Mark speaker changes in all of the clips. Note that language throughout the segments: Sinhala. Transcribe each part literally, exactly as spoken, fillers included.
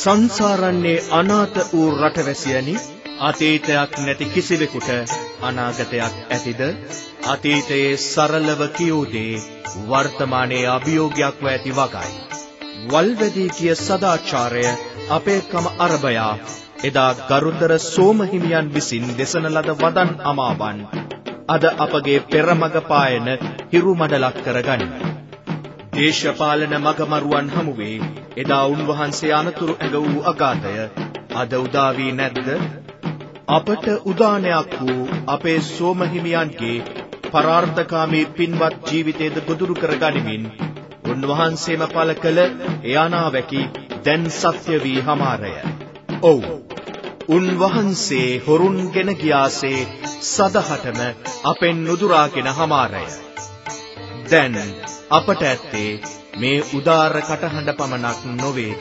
Speaker 1: සංසාරන්නේ අනාථ වූ රටවැසියනි, අතීතයක් නැති කිසිවෙකුට අනාගතයක් ඇතිද? අතීතයේ සරලව කියූ දේ වර්තමානයේ අභියෝගයක්ව ඇති වගයි. වල්වැදී කිය සදාචාරය අපේකම අරබයා එදා ගරුතර සෝමහිමියන් විසින් දෙසන ලද වදන් අමාවන් අද අපගේ පෙරමග පායන හිරු මඩලක් කරගනිමු. දේශපාලන මගමරුවන් හමුවේ එදා උන්වහන්සේ අනතුරු ඇඟ වූ අගාතය අද උදා වී නැද්ද? අපට උදානයක් වූ අපේ සෝමහිමියන්ගේ පරාර්ථකාමී පින්වත් ජීවිතයේද ගොදුරු කරගනිමින් උන්වහන්සේම පළ කළ එයානාවැකි දැන් සත්‍ය වී හමාරය. ඔව්, උන්වහන්සේ හොරුන්ගෙන ගියාසේ සදහටම අපෙන් නුදුරාගෙන හමාරය. දැන් අපට ඇත්තේ මේ උදාර කටහඬ පමණක් නොවේද?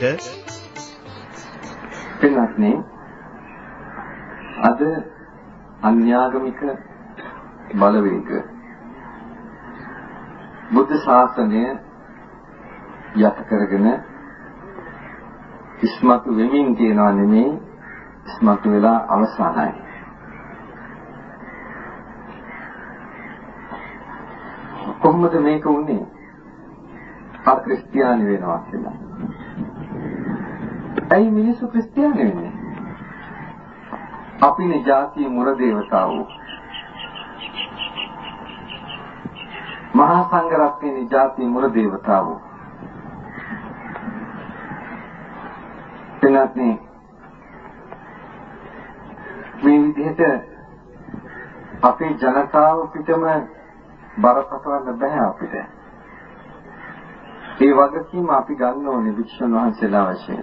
Speaker 2: පින්වත්නි, අද අන්‍යාගමික බලවේග බුද්ධ ශාසනය යට කරගෙන ඉස්මතු වෙමින් කියනවා නෙමෙයි, ඉස්මතු වෙලා අවසానයි. කොහොමද මේක වුනේ? ආ ක්‍රිස්තියානි වෙනවා කියලා. ඇයි මිනිස්සු ක්‍රිස්තියානි වෙන්නේ? අපිනේ ජාතිය මුර දේවතාවෝ. මහා සංඝ රත්නයේ ජාතිය මුර දේවතාවෝ. එනත්නේ මේ විදිහට අපේ ජනතාව පිටම බරපතල බෑ අපිට. ඒ වගකීම අපි ගන්න ඕනේ වික්ෂුන් වහන්සේලා වශයෙන්.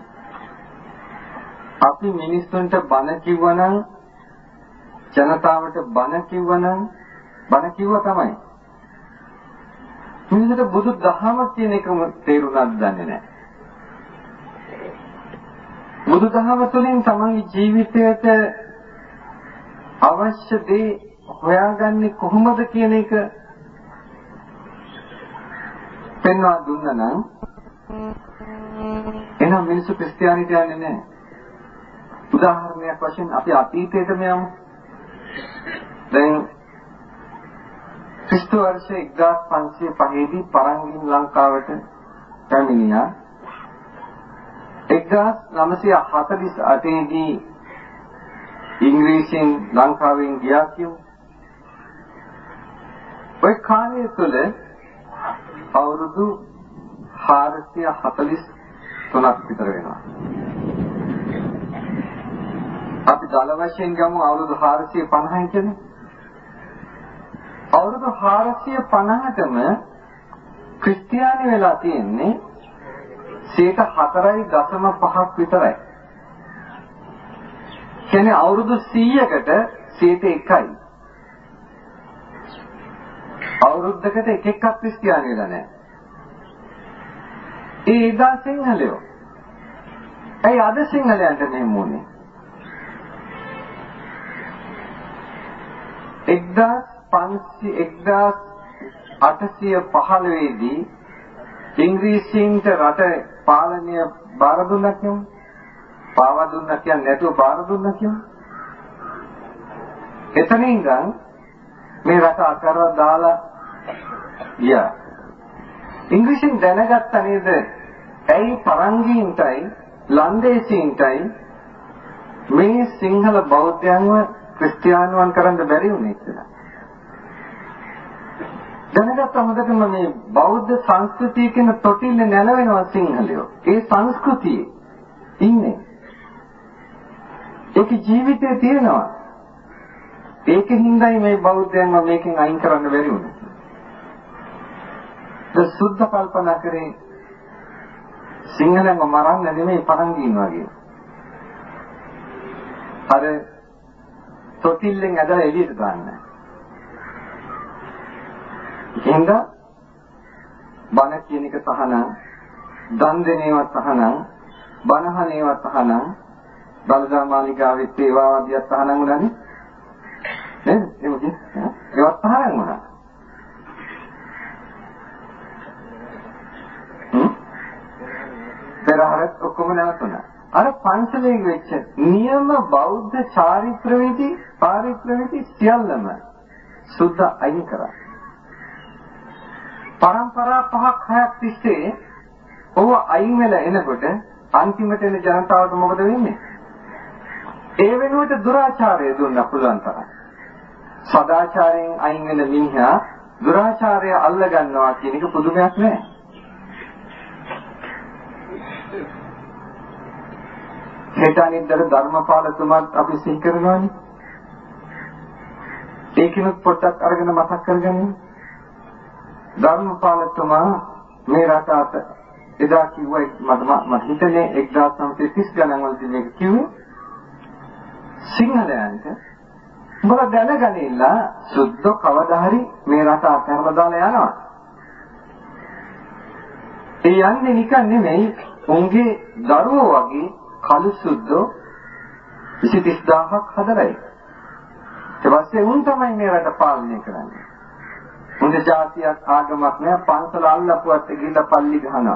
Speaker 2: අපි මිනිස්සුන්ට බණ කිව්වනම්, ජනතාවට බණ කිව්වනම්, බණ කිව්වා තමයි. මිනිස්සුන්ට බුදු දහම කියන එකම තේරුණාද දන්නේ නැහැ. බුදු දහම තුළින් තමන්ගේ ජීවිතයට අවශ්‍ය දේ හොයාගන්නේ කොහොමද කියන එක පෙන්වා දුන්නා නම් එහෙනම් මිනිස්සු ක්‍රිස්තියානිට යන්නේ නැහැ. උදාහරණයක් වශයෙන් අපි අතීතයටම යමු. දැන් ක්‍රිස්තු වර්ෂ එක්දාස් පන්සිය පහේ දී පරංගින් ලංකාවට පැමිණියා. එක්දාස් නවසිය හතළිස් අටේ දී ඉංග්‍රීසියෙන් ලංකාවෙන් ගියා කියමු. ඔය කාලය තුළ අවුරුදු හාරසිය හතළිස් තුනක් විතර වෙනවා. අපි දල වශයෙන් ගමු අවුරුදු හාරසිය පනහයි කියන්නේ. අවුරුදු හාරසිය පනහටම ක්‍රිස්තියානි වෙලා තියෙන්නේ සීට හතරයි දශම පහක් විතරයි. කියන්නේ අවුරුදු සීයකට සීට එකයි. අවුරුද්දකට එක එකක් ක්‍රිස්තියානි වෙලා නැහැ. ඒ එදා සිංහලයෝ. ඇයි අද සිංහලයන්ට මෙහෙම වුනේ? එක්දාස් පන්සිය එක්දාස් අටසිය පහළොව දී ඉංග්‍රීසීන්ට රට පාලනය බාර දුන්නා කියමු. පාවා දුන්නා කියන්නේ නැතුව බාර දුන්නා කියමු. එතනින් ඉඳන් මේ රට අකරව දාලා ගියා. ඉංග්‍රීසියෙන් දැනගත්ත නේද? ඇයි පරංගීන්ටයි ලන්දේසීන්ටයි මේ සිංහල බෞද්ධයන්ව ක්‍රිස්තියානුවන් කරන්න බැරි වුනේ කියලා. දැනගත්ත හොඳටම මේ බෞද්ධ සංස්කෘතිය කියන තොටිල්ල නැලවෙනවා සිංහලයෝ. ඒ සංස්කෘතියේ ඉන්නේ. ඒක ජීවිතේ තියෙනවා. ඒකින්දයි මේ බෞද්ධයන්ව මේකෙන් අයින් කරන්න බැරි වුනේ. ද සුද්ධ කල්පනා කරේ සිංහලෙන්ව මරන්න නෙමෙයි පරංගීන් වගේ. අර තොටිල්ලෙන් ඇදලා එළියට දාන්න. එහෙනම් බණ කියන එක තහනම්, දන් දෙන ඒවා තහනම්, බණහන ඒවා තහනම්, දලදා මාලිගාවෙත් ඒවා ආදියක් තහනම් උනානේ. නේද? ඒක ඒවා තහනම් වුණා. හ්ම්? පෙරහරත් ඔක්කොම නැවතුණා. අර පන්සලේ වෙච්ච නියම බෞද්ධ චාරිත්‍ර විදි පාරිත්‍ර විදි සියල්ලම සුද්ධ අයින් කරා. පරම්පරා පහක් හයක් තිස්සේ ඔව අයින් වෙලා එනකොට අන්තිමට එන ජනතාවට මොකද වෙන්නේ? ඒ වෙනුවට දුරාචාරය දුන්න පුළුවන් තරම්. සදාචාරයෙන් අයින් වෙන මිනිහා දුරාචාරය අල්ල ගන්නවා කියන එක පුදුමයක් නෑ. හෙටානින්දර ධර්මපාලතුමාත් අපි සිහි කරනවානේ. ඒකිනුත් පොඩ්ඩක් අරගෙන මතක් කරගන්න. ධර්මපාලතුමා මේ රටට එදා කිව්වා මට මට හිතන්නේ එක්දාස් නවසිය තිස් ගණන් වලදී මේක කිව්වේ සිංහලයන්ට උඹලා දැනගනින්න සුද්ධ කවදා හරි මේ රට අතහැරලා දාලා යනවා. ඒ යන්නේ නිකන් නෙමෙයි උන්ගේ දරුවෝ වගේ කළු සුද්ධෝ විසි තිස් දාහක් හදලායි. ඊට පස්සේ උන් තමයි මේ රට පාලනය කරන්නේ. උන්ගේ ජාතියක් ආගමක් නෑ පන්සල අල්ලපුවත් ගිහිල්ලා පල්ලි ගහනවා.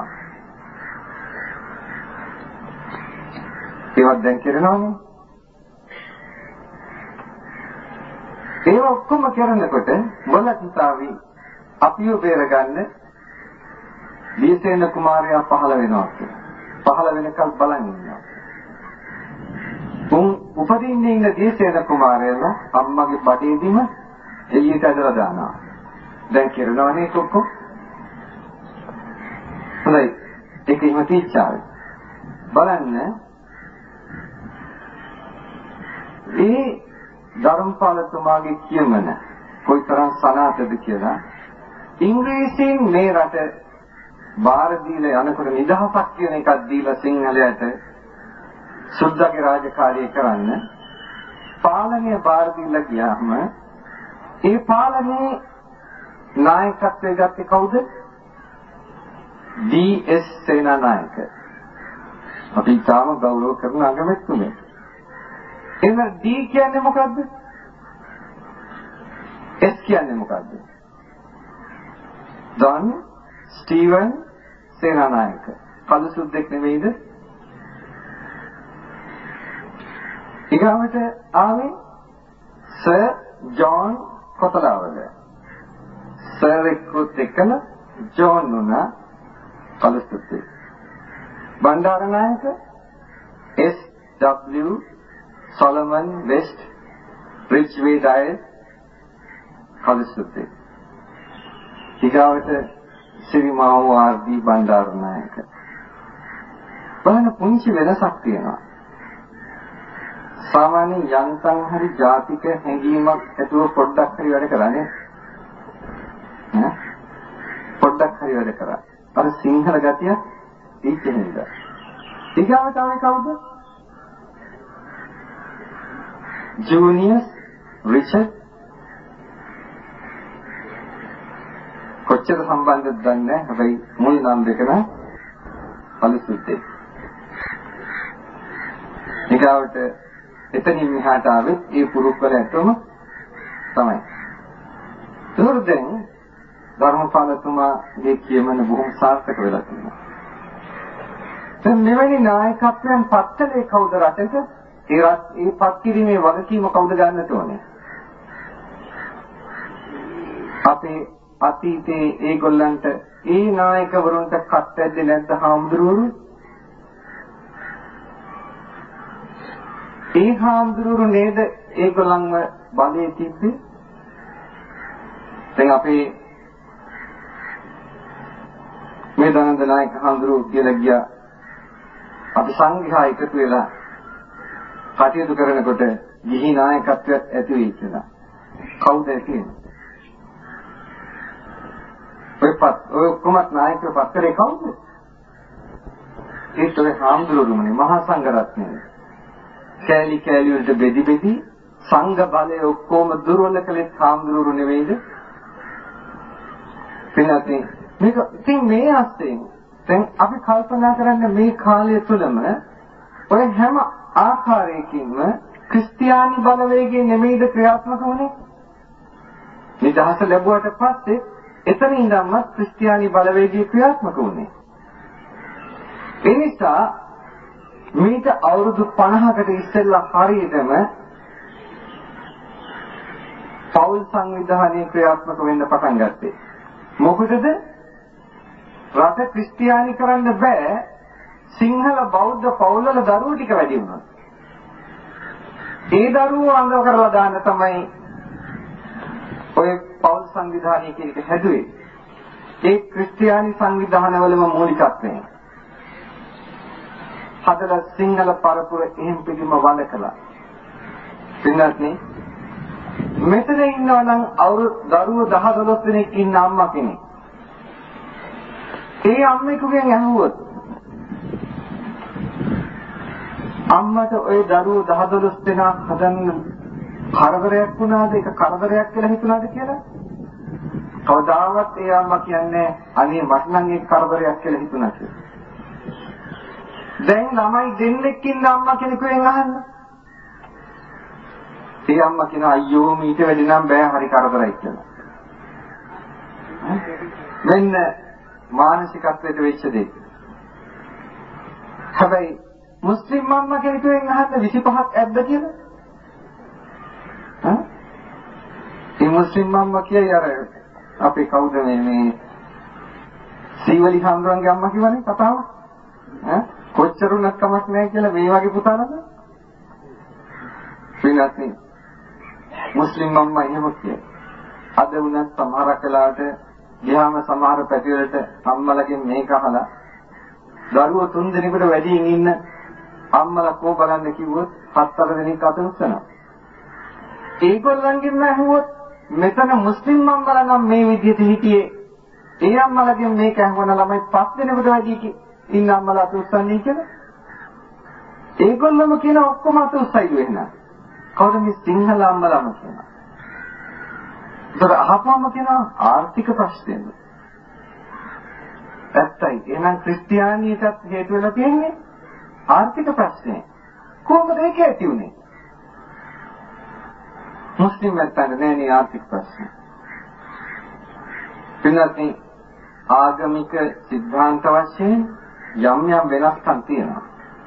Speaker 2: ඒවත් දැන් කරනවනේ. ඒ ඔක්කොම කරනකොට මොලකිතාවි අපිව බේරගන්න දීසේන කුමාරයා පහළ වෙනවා කියලා. පහළ වෙනකල් බලන් ඉන්නවා. උන් උපදින්නේ ඉන්න දීසේන කුමාරයා අම්මගේ බඩේදීම එළියට ඇදලා දානවා. දැන් කරනවනේ කොක්කො. හොඳයි. ඒක එහෙම තීච්චාවේ. බලන්න ඒ ධර්මපාලතුමාගේ කියමන කොයිතරම් සනාථද කියලා ඉංග්‍රීසියෙන් මේ රට බාර දීලා යනකොට නිදහසක් කියන එකක් දීලා සිංහලයට සුද්ධගේ රාජකාරිය කරන්න පාලනය බාර දීලා ගියාම ඒ පාලනයේ නායකත්වයේ ගත්තේ කවුද? ඩී.එස්. සේනානායක. අපි තාම ගෞරව කරන අගමැතිතුමේ. එන ඩී කියන්නේ මොකද්ද? එස් කියන්නේ මොකද්ද? ඩොන් ස්ටීවන් සේනානායක. කළු සුද්දෙක් නෙවෙයිද? ඊගාවට ආවේ සර් ජෝන් කොතලාවල. සර් එක්කුත් එක්කම ජෝන් නුනා කළු සුද්දෙක්. Bandaranaike S W Solomon West Ridgeway Diet කළු සුද්දෙක්. ඊගාවට සිරිමාවෝ ආර්.ඩී. බණ්ඩාරනායක. බලන්න පුංචි වෙනසක් තියෙනවා. සාමාන්‍යයෙන් යන්තම් හරි ජාතික හැඟීමක් ඇතුව පොඩ්ඩක් හරි වැඩ කරන්නේ ඈ පොඩ්ඩක් හරි වැඩ කරා. අර සිංහල ගතිය ඉච්චෙන්ද. ඊගාවට ආවේ කවුද? ජූනියස් රිචඩ් කොච්චර සම්බන්ධද දන්නේ නැහැ. හැබැයි මුල් නම් දෙක නම් පලිසුත්තේ. ඊගාවට එතනින් මෙහාට ආවෙත් ඒ පුරුක්වල ඇතුම තමයි. ඒකෙන් ධර්මපාලතුමාගේ කියමන බොහොම සාර්ථක වෙලා තියෙනවා. දැන් මෙවැනි නායකත්වයන් පත්තලේ කවුද රටට? ඒ රට ඒ පත් කිරීමේ වගකීම කවුද ගන්නට ඕනේ? අපේ අතීතයේ ඒගොල්ලන්ට ඒ නායකවරුන්ට කත් ඇද්දේ නැද්ද හාමුදුරුවෝ? ඒ හාමුදුරුවෝ නේද ඒගොල්ලන්ව බලයේ තිබ්බේ? දැන් අපේ මේ දනන්ද නායක හාමුදුරුවෝ කියලා ගියා අපි සංඝයා එකතු වෙලා කටයුතු කරනකොට ගිහි නායකත්වයක් ඇති වෙයි කියලා. කවුද කියන්නේ? ඔයපත් ඔය කොමත් නායකව පත්තරේ කවුද? ඒත් ඔය හාමුදුරුවෝනේ මහා සංඝ රත්නය. කැලි කැලි වලට බෙදි බෙදි සංඝ බලය ඔක්කොම දුර්වල කළේ හාමුදුරුවෝ නෙවෙයිද? පින්වත්නි මේක ඉතින් මේ අස්තෙන් දැන් අපි කල්පනා කරන්න මේ කාලය තුලම ඔය හැම ආකාරයකින්ම ක්‍රිස්තියානි බලවේගයේ නෙමෙයිද ක්‍රියාත්මක වුනේ? නිදහස ලැබුවට පස්සේ එතන ඉඳන්ම ක්‍රිස්තියානි බලවේගයේ ක්‍රියාත්මක වුනේ. ඒ නිසා මේක අවුරුදු පනහකට ඉස්සෙල්ලා හරියටම පෞල් සංවිධානයේ ක්‍රියාත්මක වෙන්න පටන් ගත්තේ. මොකටද? රට ක්‍රිස්තියානි කරන්න බෑ. සිංහල බෞද්ධ පවුල්වල දරුවෝ ටික වැඩි වුණා. ඒ දරුවෝ අංගව කරලා දාන්න තමයි ඔය පෞල් සංවිධානය කියන එක හැදුවේ. ඒ ක්‍රිස්තියානි සංවිධානවලම මූලිකත්වයෙන්. හදලා සිංහල පරපුර එහෙම් පිළිම වලකලා. පින්වත්නි මෙතන ඉන්නවා නම් අවුරුදු දරුවෝ දහ දොළොස් දෙනෙක් ඉන්න අම්මා කෙනෙක්. ඒ අම්මෙකුගෙන් ඇහුවොත් අම්මට ওই දරුවෝ දහ දොළොස් දෙනා හදන්න කරදරයක් වුණාද? ඒක කරදරයක් කියලා හිතුණාද කියලා? කවදාවත් ඒ අම්මා කියන්නේ අනේ මට නම් ඒක කරදරයක් කියලා හිතුණා කියලා. දැන් ළමයි දෙන්නෙක් ඉන්න අම්මා කෙනෙකුෙන් අහන්න. ඒ අම්මා කියන අයියෝ මීට වැඩි නම් බෑ හරි කරදරයි කියලා. මෙන්න මානසිකත්වයට වෙච්ච දෙයක්. හැබැයි මුස්ලිම් අම්මා කෙනෙකුෙන් අහන්න විසිපහක් ඇද්ද කියලා? හා? ඒ මුස්ලිම් අම්මා කියයි අර අපේ කවුද මේ මේ සීවලි හාමුදුරන්ගේ අම්මා කිව්වනේ කතාව? ඈ කොච්චරුණක් කමක් නැහැ කියලා මේ වගේ පුතාලද? පින්වත්නි මුස්ලිම් අම්මා එහෙම කියයි. අද වුණත් සමහර කලාවට ගියාම සමහර පැතිවලට අම්මලගෙන් මේක අහලා දරුවෝ තුන් දෙනෙකුට වැඩියෙන් ඉන්න අම්මලා කෝ බලන්න කිව්වොත් හතර දෙනෙක් අත උස්සනවා. ඒගොල්ලන්ගෙන් අහුවොත් මෙතන මුස්ලිම් අම්මලා නම් මේ විදිහට හිටියේ. ඒ අම්මලාගෙන් මේක අහුවන ළමයි පස් දෙනෙකුට වැඩි ඉන්න අම්මලා අත උස්සන්නේ කියලා. ඒගොල්ලම කියන ඔක්කොම අත උස්සයි වෙනවා. කවුද මේ සිංහල අම්මලාම කියනවා. ඒතර අහපුවම කියනවා ආර්ථික ප්‍රශ්නයද? ඇත්තයි. එහෙනම් ක්‍රිස්තියානියටත් හේතු වෙලා තියෙන්නේ ආර්ථික ප්‍රශ්නේ. කොහොමද ඒක ඇති උනේ? මුස්ලිම් නැත්නම් නෑනේ ආර්ථික ප්‍රශ්නේ. පින්වත්නි ආගමික සිද්ධාන්ත වශයෙන් යම් යම් වෙනස්කම් තියෙනවා.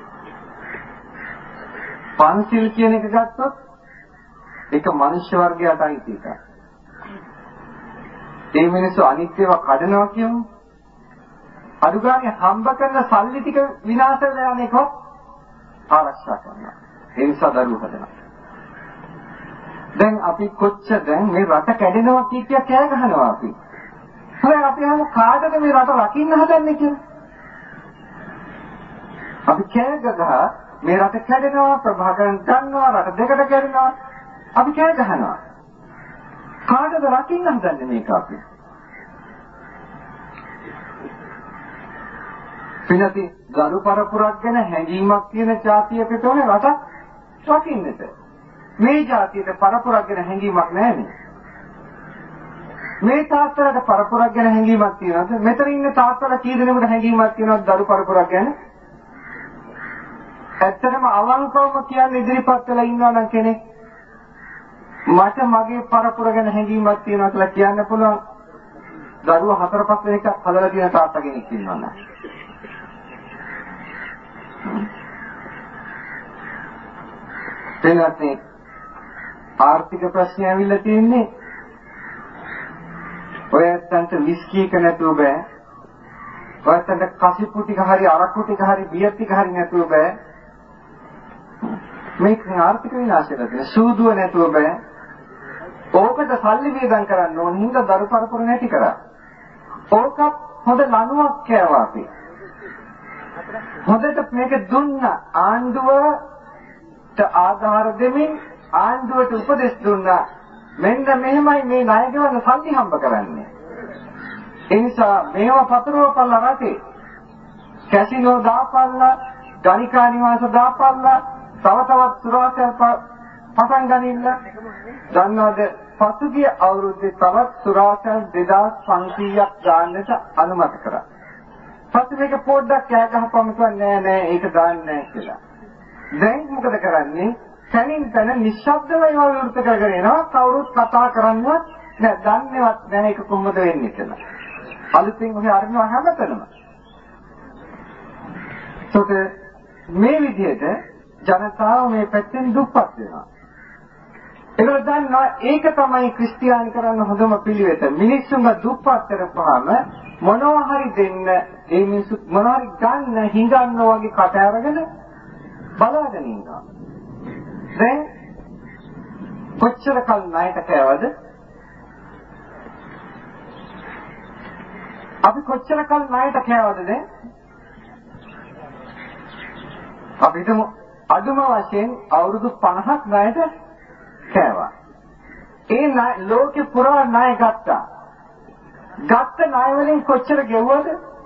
Speaker 2: පන්සිල් කියන එක ගත්තොත් ඒක මනුෂ්‍ය වර්ගයට අයිති එකක්. ඒ මිනිස්සු අනිත්‍යව කඩනවා කියමු. අදුගානේ හම්බ කරන සල්ලි ටික විනාශ වෙලා යන එක ආරක්ෂා කරනවා. ඒ නිසා දරුවෝ හදනවා. දැන් අපි කොච්චර දැන් මේ රට කැඩෙනවා කිය කිය කෑ ගහනවා අපි. හරි අපි අහමු කාටද මේ රට රකින්න හදන්නේ කියලා. අපි කෑ ගහ මේ රට කැඩෙනවා ප්‍රභාකරන් ගන්නවා රට දෙකට කැඩෙනවා අපි කෑ ගහනවා. කාටද රකින්න හදන්නේ මේක අපි? පිනති ගරු පරපුරක් ගැන හැඟීමක් තියෙන ජාතියකට ඕනේ රට රකින්නට. මේ ජාතියට පරපුරක් ගැන හැඟීමක් නැහැනේ. මේ තාත්තලට පරපුරක් ගැන හැඟීමක් තියෙනවද? මෙතන ඉන්න තාත්තලා කී දෙනෙකුට හැඟීමක් තියෙනවද දරු පරපුරක් ගැන? ඇත්තටම අවංකවම කියන්නේ ඉදිරිපත් වෙලා ඉන්නවා නම් කෙනෙක් මට මගේ පරපුර ගැන හැඟීමක් තියෙනවා කියලා කියන්න පුළුවන්. දරුවෝ හතර පහ දෙනෙක් හදලා තියෙන තාත්තා කෙනෙක් ඉන්නවා නම්. එතනත් ආර්ථික ප්‍රශ්න ඇවිල්ලා තියෙන්නේ ඔය ඇත්තන්ට විස්කි එක නැතුව බෑ. ඔය ඇත්තන්ට කසිප්පු ටික හරි අරක්කු ටික හරි බියර් ටික හරි නැතුව බෑ. මේක ආර්ථික විනාශයද තියෙන සූදුව නැතුව බෑ. ඕකට සල්ලි වේදම් කරන්න ඕන හින්දා දරු පරපුර නැති කරා. ඕකත් හොඳ ලණුවක් කෑවා අපි. හොඳට මේක දුන්න ආණ්ඩුවට ආධාර දෙමින් ආණ්ඩුවට උපදෙස් දුන්නා. මෙන්න මෙහෙමයි මේ ණය ගෙවන සල්ලි හම්බ කරන්නේ. ඒ නිසා මේවා පතරවපල්ලා රටේ. කැසිනෝ දාපල්ලා, ගණිකා නිවාස දාපල්ලා, තව තවත් සුරාසල් පටන් ගනින්න. දන්නවද පසුගිය අවුරුද්දේ තවත් සුරාසල් දෙදාස් පන්සීයක් ගන්නට අනුමත කරා. පස්සේ මේක පොඩ්ඩක් කෑ ගහපම කියන්නේ නෑ නෑ ඒක දාන්න නෑ කියලා. දැන් මොකද කරන්නේ? තනින් තන නිශ්ශබ්දව ඒවා විවෘත කරගෙන යනවා. කවුරුත් කතා කරන්නවත් නෑ, දන්නේවත් නෑ ඒක කොහොමද වෙන්නේ කියලා. අලුතින් ඔහේ අරනවා හැමතැනම. ඒකට මේ විදිහට ජනතාව මේ පැත්තෙන් දුප්පත් වෙනවා. ඒගොල්ලෝ දන්නවා ඒක තමයි ක්‍රිස්තියානි කරන්න හොඳම පිළිවෙත. මිනිස්සුන්ව දුප්පත් කරපුවාම මොනවා හරි දෙන්න ඒ මිනිස්සු මොනවා හරි ගන්න හිඟන්නෝ වගේ කට අරගෙන බලාගෙන ඉන්නවා. දැන් කොච්චර කල් ණයට කෑවද? අපි කොච්චර කල් ණයට කෑවද දැන්? අපි හිතමු අඩුම වශයෙන් අවුරුදු පනහක් ණයට කෑවා. ඒ ණය ලෝකේ පුරා ණය ගත්තා. ගත්ත ණය වලින් කොච්චර ගෙවුවද?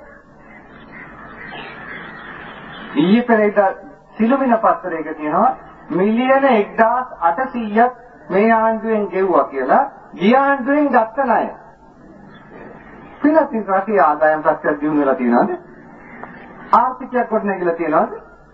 Speaker 2: ඊයේ පෙරේද සිළුමිණ පත්‍රයක තියෙනවා මිලියන එක්දාස් අටසීයක් මේ ආණ්ඩුවෙන් ගෙවුවා කියලා. ගිය ආණ්ඩුවෙන් ගත්ත ණය. පිළිතුරු රටේ ආදායම් ප්‍රත්‍යක්ෂ දියුණු වෙලා තියෙනවද? ආර්ථිකයක් ගොඩනැගිලා තියෙනවද?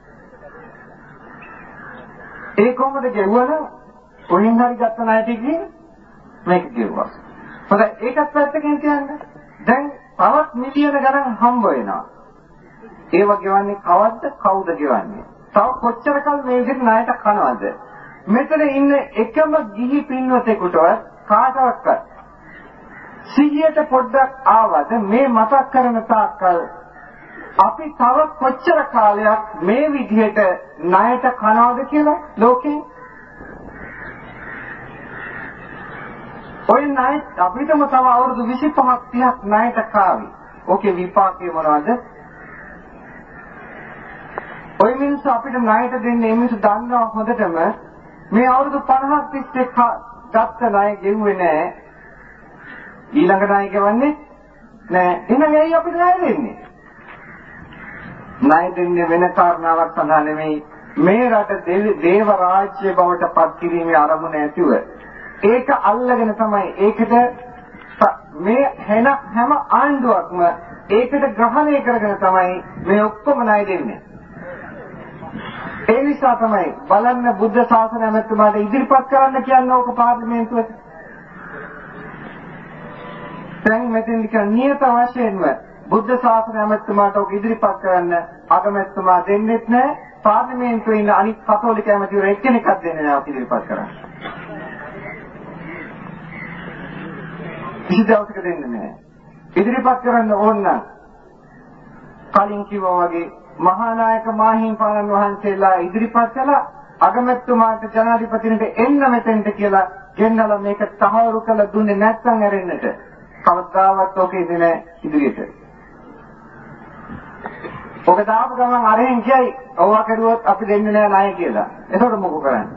Speaker 2: ඒ කොහොමද ගෙවුවනම් කොහෙන් හරි ගත්ත ණයට ගිහින් මේක ගෙවුවා. හොඳයි ඒකත් පැත්තකින් කියන්නේ. දැන් තවත් මිලියන ගණන් හම්බ වෙනවා. ඒව ගෙවන්නේ කවද්ද? කවුද ගෙවන්නේ? තව කොච්චර කල් මේ විදිහට ණයට කනවද? මෙතන ඉන්න එකම ගිහි පින්වතෙකුටවත් කාටවත් සිහියට පොඩ්ඩක් ආවද මේ මතක් කරන තාක්කල් අපි තව කොච්චර කාලයක් මේ විදිහට ණයට කනවද කියලා ලෝකේ? ඔය ණය අපිටම තව අවුරුදු විසිපහක් තිහක් ණයට කාවි. ඕකේ විපාකේ මොනවද? ඔය මිනිස්සු අපිට ණයට දෙන්නේ මිනිස්සු දන්නවා හොඳටම මේ අවුරුදු පනහක් තිස්සේ ගත්ත ණය ගෙවුවේ නෑ. ඊළඟ ණය ගෙවන්නේ නෑ. එහෙනම් ඇයි අපිට ණය දෙන්නේ? ණය දෙන්නේ වෙන කාරණාවක් සඳහා නෙමෙයි. මේ රට දේව රාජ්‍ය බවට පත් කිරීමේ අරමුණ ඇතිව ඒක අල්ලගෙන තමයි ඒකට මේ හැම හැම ආණ්ඩුවක්ම ඒකට ග්‍රහණය කරගෙන තමයි මේ ඔක්කොම ණය දෙන්නේ. ඒ නිසා තමයි බලන්න බුද්ධ ශාසන ඇමතුමාට ඉදිරිපත් කරන්න කියන්නේ ඕක පාර්ලිමේන්තුවට. දැන් මෙතෙන් නිකන් නියත වශයෙන්ම බුද්ධ ශාසන ඇමතුමාට ඕක ඉදිරිපත් කරන්න අගමැතිතුමා දෙන්නෙත් නැහැ. පාර්ලිමේන්තුවේ ඉන්න අනිත් කතෝලික ඇමතිවරු එක්කෙනෙක්වත් දෙන්නේ නැහැ ඕක ඉදිරිපත් කරන්න. කිසි දවසක දෙන්නේ නැහැ. ඉදිරිපත් කරන්න ඕන නම් කලින් කිව්වා වගේ මහා නායක මාහිම්පාණන් වහන්සේලා ඉදිරිපත් කළා අගමැතිතුමාට ජනාධිපතිනට එන්න මෙතෙන්ට කියලා ගෙන්නලා මේක තහවුරු කළ දුන්නේ නැත්නම් ඇරෙන්නට කවදාවත් ඔක ඉන්නේ නැහැ ඉදිරියට. ඔක දාපු ගමන් අරෙන් කියයි ඔවා කරුවොත් අපි දෙන්නේ නැහැ ණය කියලා. එතකොට මොකෝ කරන්නේ?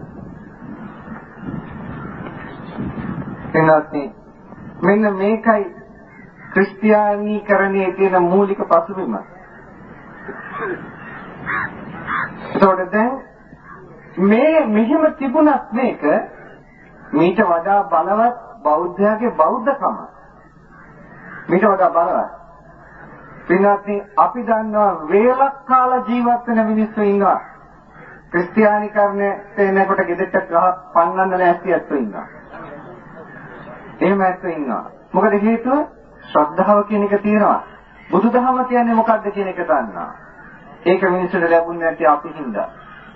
Speaker 2: එන්නත් මෙන්න මේකයි ක්‍රිස්තියානීකරණයේ තියෙන මූලික පසුබිම. ඒතකොට දැන් මේ මෙහිම තිබුණත් මේක මීට වඩා බලවත් බෞද්ධයාගේ බෞද්ධකම මීට වඩා බලවත්. පින්වත්නි අපි දන්නවා වේලක් කාලා ජීවත් වෙන මිනිස්සු ඉන්නවා. ක්‍රිස්තියානීකරණය තේනකොට ගෙදරට ගහ පන්නන්න නැති ඇත්තෝ ඉන්නවා. එහෙම ඇත්තෝ ඉන්නවා. මොකද හේතුව? ශ්‍රද්ධාව කියන එක තියෙනවා. බුදුදහම කියන්නේ මොකක්ද කියන එක දන්නවා. ඒක මිනිස්සුන්ට ලැබුණේ නැති අපි හින්දා.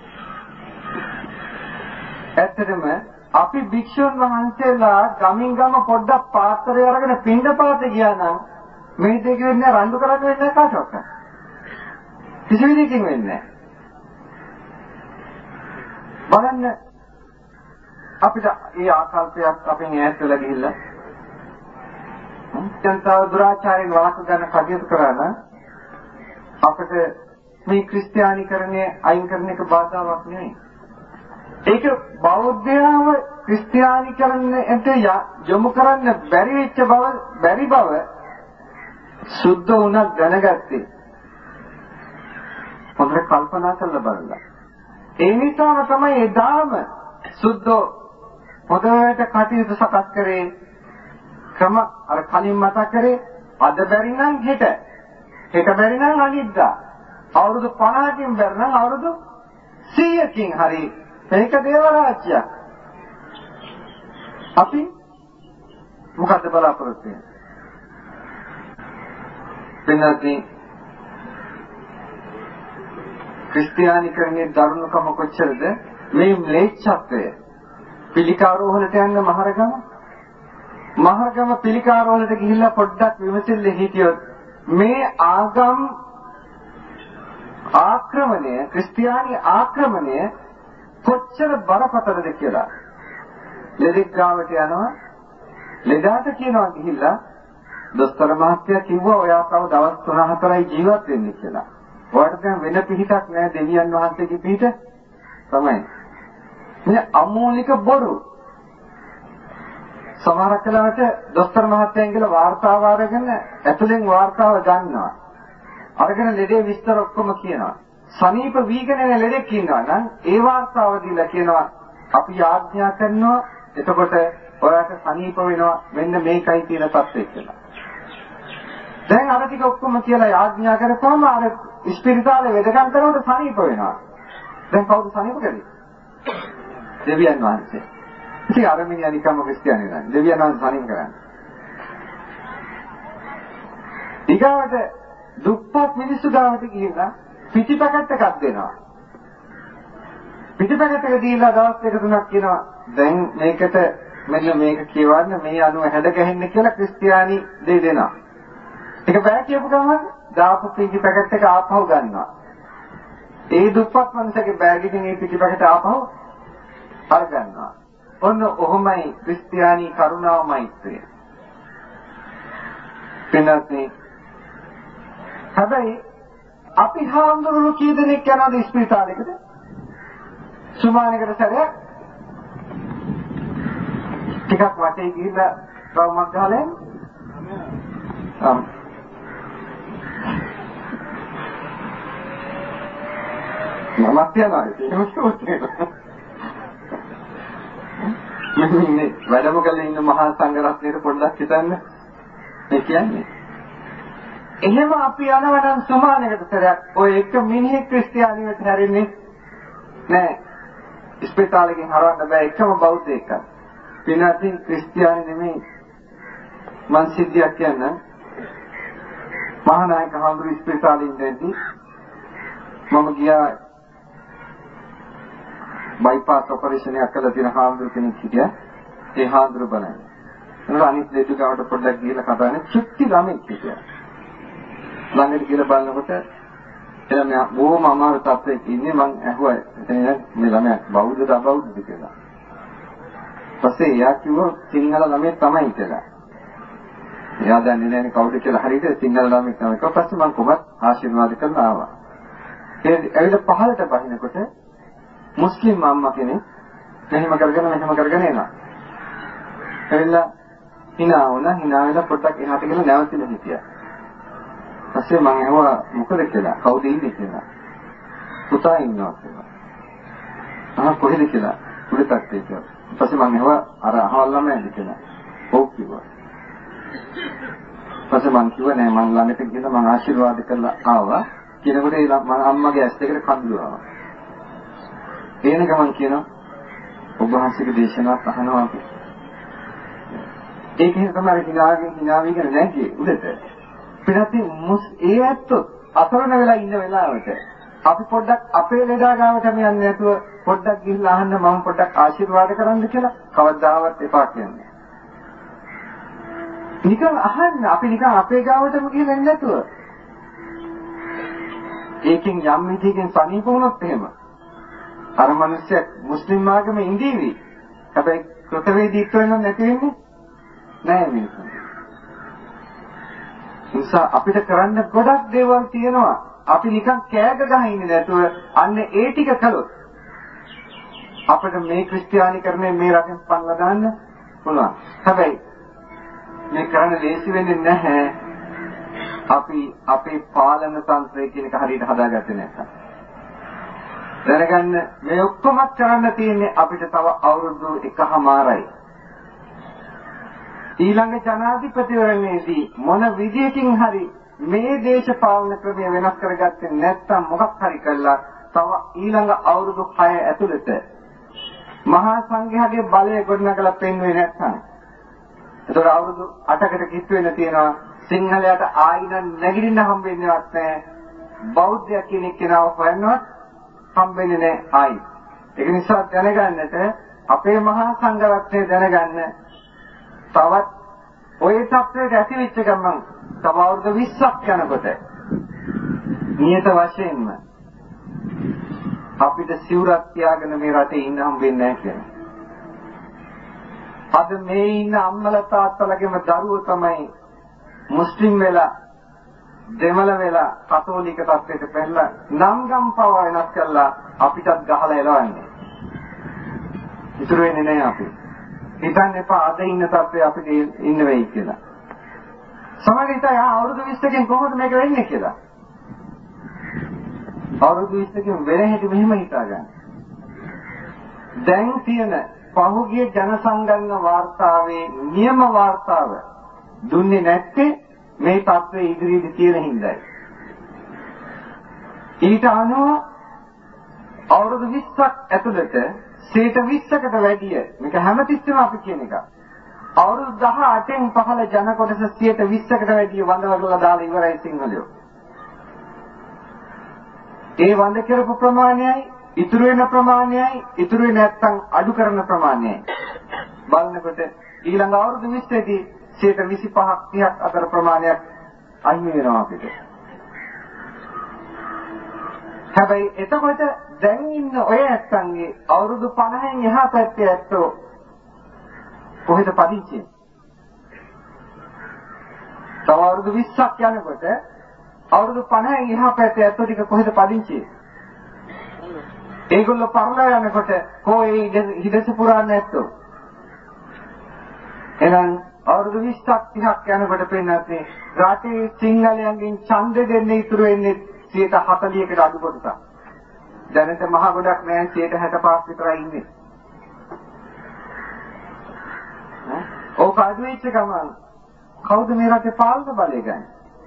Speaker 2: ඇත්තටම අපි භික්ෂුන් වහන්සේලා ගමින් ගම පොඩ්ඩක් පාත්‍රය අරගෙන පින්ඩපාත ගියා නම් මේ දෙක වෙන්නේ රණ්ඩු කරන්න වෙන්නේ කාටවත්. කිසි විදිහකින් වෙන්නේ නැහැ. බලන්න අපිට මේ ආකල්පයක් අපෙන් ඈත් වෙලා ගිහිල්ලා ජනතාව දුරාචාරයෙන් වළක්ව ගන්න කටයුතු කරා නම් අපිට මේ ක්‍රිස්තියානීකරණය අයින් කරන එක බාධාවක් නෙවෙයි. ඒක බෞද්ධයව ක්‍රිස්තියානීකරණයට යොමු කරන්න බැරි වෙච්ච බව බැරි බව සුද්ධ වුණා දැනගත්තේ. හොඳට කල්පනා කරලා බලන්න. ඒ නිසාම තමයි එදාම සුද්ධ හොඳට කටයුතු සකස් කරේ. ක්‍රම අර කලින් මතක් කරේ අද බැරි නම් හෙට. හෙට බැරි නම් අනිද්දා. අවුරුදු පනහකින් බැරි නම් අවුරුදු සීයකින් හරි මේක දේව රාජ්‍යයක්. අපි මොකද බලාපොරොත්තු වෙන්නේ? වෙනදී ක්‍රිස්තියානිකරණයේ දරුණුකම කොච්චරද? මේ ම්ලේච්ඡත්වය පිළිකාරෝහලට යන්න මහරගම මහරගම පිළිකාරෝහලට ගිහිල්ලා පොඩ්ඩක් විමසිල්ල හිටියොත් මේ ආගම් ආක්‍රමණය ක්‍රිස්තියානි ආක්‍රමණය කොච්චර බරපතලද කියලා. ලෙඩෙක් ගාවට යනවා, ලෙඩාට කියනවා ගිහිල්ලා දොස්තර මහත්තයා කිව්වා ඔයා තව දවස් තුන හතරයි ජීවත් වෙන්න කියලා. ඔයාට දැන් වෙන පිහිටක් නැහැ, දෙවියන් වහන්සේගේ පිහිට තමයි. මේ අමෝලික බොරු. සමහරක් වෙලාවට දොස්තර මහත්තයන් කියලා වාර්තාව අරගෙන ඇතුලෙන් වාර්තාව ගන්නවා. අරගෙන ලෙඩේ විස්තර ඔක්කොම කියනවා. සනීප වීගෙන යන ලෙඩෙක් ඉන්නවා නම් ඒ වාර්තාව දීලා කියනවා අපි ආඥා කරනවා එතකොට ඔයාට සනීප වෙනවා මෙන්න මේකයි තියෙන තත්ත්වය කියලා. දැන් අර ටික ඔක්කොම කියලා ආඥා කරපුවම අර ස්පිරිතාලේ වැඩකම් කරනකොට සනීප වෙනවා. දැන් කවුද සනීප කරන්නේ? දෙවියන් වහන්සේ. ඉතින් අර මිනිහා නිකම්ම ක්‍රිස්තියානි නෑ. දෙවියන් වහන්සේ සනීප කරන්නේ. ඊගාවට දුප්පත් මිනිස්සු ගාවට ගිහිල්ලා පිටිපැකට් එකක් දෙනවා. පිටිපැකට් එක දීලා දවස් දෙක තුනක් කියනවා දැන් මේකට මෙන්න මේක කියවන්න මේ අනුව හැඩ ගැහෙන්න කියලා ක්‍රිස්තියානි දෙය දෙනවා. ඒක බෑ කියපු ගමන් දාපු පිටිපැකට් එක ආපහු ගන්නවා. ඒ දුප්පත් මිනිහගේ බෑග් එකෙන් ඒ පිටිපැකට් ආපහු අරගන්නවා. ඔන්න ඔහොමයි ක්‍රිස්තියානි කරුණාව මෛත්‍රිය. වෙනස්නේ. හැබැයි අපි හාමුදුරුවෝ කී දෙනෙක් යනවාද ස්පිරිතාලෙකට? සුමානකට සැරයක් ටිකක් වටේ ගිහිල්ලා රවුමක් ගහලා ආ මමත් යනවා ඒක මේ වැඩම කළේ ඉන්න මහා සංඝ රත්නයේ පොඩ්ඩක් හිතන්න මේ කියන්නේ. එහෙම අපි යනවා නම් සමානකට සැරයක් ඔය එක මිනිහෙක් ක්‍රිස්තියානිවට හැරෙන්නේ නෑ. ස්පිරිතාලෙකින් හරවන්න බෑ එකම බෞද්ධයෙක්. පිනාතින් ක්‍රිස්තියානි නෙමෙයි මං සිද්ධියක් කියන්න. මහානායක හඳුරු ස්පිරිතාලේ ඉඳන්දී මම ගියා බයිපාස් ඔපරේෂන් එකක් කළා තියෙන හාමුදුරු කෙනෙක් හිටියා. ඒ හාමුදුරු බලන්නේ. එතන අනිත් දෙතු ගාවට පොඩ්ඩක් ගිහලා කතා කරන්නේ චුට්ටි ළමෙක් හිටියා. ළඟට ගිහලා බලනකොට එළම බොහොම අමාරු තත්ත්වයක ඉන්නේ. මං ඇහුවා එතන මේ ළමයා බෞද්ධද අබෞද්ධද කියලා. පස්සේ එයා කිව්වා සිංහල ළමයෙක් තමයි කියලා. එයා දන්නේ නැහැ කවුද කියලා හරියට සිංහල ළමයෙක් තමයි. ඊට පස්සේ මං කොහොමද ආශිර්වාද කරලා ආවා. ඒ ඇවිල්ලා පහළට බහිනකොට මුස්ලිම් අම්මා කෙනෙක් මෙහෙම කරගෙන මෙහෙම කරගෙන එනවා. එවිලා hina වුණා hina වෙලා පොඩ්ඩක් එහාට ගිහලා නැවතිලා හිටියා. ඊපස්සේ මම ඇහුවා මොකද කියලා කවුද ඉන්නේ කියලා. පුතා ඉන්නවා කියලා. ආ කොහෙද කියලා උඩටත් කියලා. ඊපස්සේ මම ඇහුවා අර අහවල් ළමයාද කියලා. ඔව් කිව්වා. ඊපස්සේ මම කිව්වා නෑ මම ළඟට ගිහලා මම ආශිර්වාද කරලා ආවා. කියනකොට ඒ අම්මගේ ඇස් දෙකට කඳුළු ආවා. එන ගමන් කියනවා ඔබ වහන්සේගේ දේශනාවක් අහනවා අපි. ඒකෙන් තමයි හිනාගෙන හිනාවිගෙන නැගී උඩට. පිටතින් මුස් ඒ ඇත්තෝ අසරණ වෙලා ඉන්න වෙලාවට අපි පොඩ්ඩක් අපේ ලෙඩා ගාවට යන්නේ නැතුව පොඩ්ඩක් ගිහිල්ලා අහන්න මම පොඩ්ඩක් ආශිර්වාද කරන්න කියලා කවදාවත් එපා කියන්නේ. නිකන් අහන්න අපි නිකන් අපේ ගාවටම ගිහින් එන්නේ නැතුව. ඒකෙන් යම් විදිහකින් සනීප වුණොත් එහෙම අර මිනිස්සු මුස්ලිම් ආගමේ ඉඳීවි. හැබැයි කෘතවේදීත්ව වෙනව නැති වෙන්නේ නෑ මිනිස්සු. නිසා අපිට කරන්න ගොඩක් දේවල් තියෙනවා. අපි නිකන් කෑග ගහ ඉන්නේ නැතුව අන්න ඒ ටික කළොත් අපිට මේ ක්‍රිස්තියානිකරණය මේ රටෙන් පන්නලා දාන්න පුළුවන්. හැබැයි මේ කරන්න ලේසි වෙන්නේ නැහැ. අපි අපේ පාලන තන්ත්‍රය කියන එක හරියට හදාගත්තේ නැත්නම්. දැනගන්න මේ ඔක්කොම කරන්න තියෙන්නේ අපිට තව අවුරුදු එකමාරයි. ඊළඟ ජනාධිපතිවරණයේදී මොන විදියකින් හරි මේ දේශපාලන ක්‍රමය වෙනස් කරගත්තේ නැත්නම් මොකක් හරි කළා තව ඊළඟ අවුරුදු හය ඇතුළත මහා සංඝයාගේ බලය ගොඩනගලා පෙන්වෙන්නේ නැත්නම් ඒතර අවුරුදු අටකට කිට්ටු වෙන තියෙනවා සිංහලයට ආයින නැගිටින්න හම්බෙන්නේවත් නැහැ. බෞද්ධ කෙනෙක් කෙනාව හොයන්නවත් හම්බෙන්නේ නැහැ ආයි. ඒක නිසා දැනගන්නට අපේ මහා සංඝරත්නය දැනගන්න තවත් ඔය තත්ත්වයට ඇතිවෙච්ච ගමන් තව අවුරුදු විස්සක් යනකොට නියත වශයෙන්ම අපිට සිවුරක් තියාගෙන මේ රටේ ඉන්න හම්බෙන්නේ නැහැ කියන්නේ. අද මේ ඉන්න අම්මලා තාත්තලාගේම දරුවෝ තමයි මුස්ලිම් වෙලා දෙමළ වෙලා කතෝලික තත්ත්වයට පැනලා නම් ගම් පව වෙනස් කරලා අපිටත් ගහලා එලවන්නේ. ඉතුරු වෙන්නේ නැහැ අපි. හිතන්න එපා අද ඉන්න තත්ත්වයේ අපිට ඉන්න වෙයි කියලා. සමහරවිට ආ අවුරුදු විස්සකින් කොහොමද මේක වෙන්නේ කියලා. අවුරුදු විස්සකින් වෙන හැටි මෙහෙම හිතාගන්න. දැන් තියෙන පහුගිය ජනසංගණන වාර්තාවේ නියම වාර්තාව දුන්නේ නැත්තේ මේ තත්ත්වයේ ඉදිරියට තියෙන හින්දායි. ඊට අනුව අවුරුදු විස්සක් ඇතුළත සීට විස්සකට වැඩිය මේක හැමතිස්සෙම අපි කියන එක. අවුරුදු දහඅටෙන් පහළ ජන කොටස සීට විස්සකට වැඩිය වඳවලා දාලා ඉවරයි සිංහලයෝ. ඒ වඳ කරපු ප්‍රමාණයයි ඉතුරු වෙන ප්‍රමාණයයි ඉතුරු වෙන්නේ නැත්නම් අඩු කරන ප්‍රමාණයයි බලනකොට ඊළඟ අවුරුදු විස්සේදී සීට විසිපහක් තිහක් අතර ප්‍රමාණයක් අහිමි වෙනවා අපිට. හැබැයි එතකොට දැන් ඉන්න ඔය ඇත්තන්ගේ අවුරුදු පනහෙන් එහා පැත්තේ ඇත්තෝ කොහෙද පදිංචි? තව අවුරුදු විස්සක් යනකොට අවුරුදු පනහෙන් එහා පැත්තේ ඇත්තෝ ටික කොහෙද පදිංචි? ඒගොල්ලෝ පරලෝ යනකොට කොහේ හිදස පුරාන්නේ නැත්තෝ? එහෙනම් අවුරුදු විස්සක් තිහක් යනකොට පෙන්නත් රටේ සිංහලයන්ගෙන් ඡන්ද දෙන්න ඉතුරු වෙන්නේ සීට හතළිහකට අඩු කොටසක්. දැනට මහ ගොඩක් නෑ සීට හැටපහක් විතරයි ඉන්නේ. ඈ ඕක අඩු වෙච්ච ගමන් කවුද මේ රටේ පාලක බලය ගන්නේ?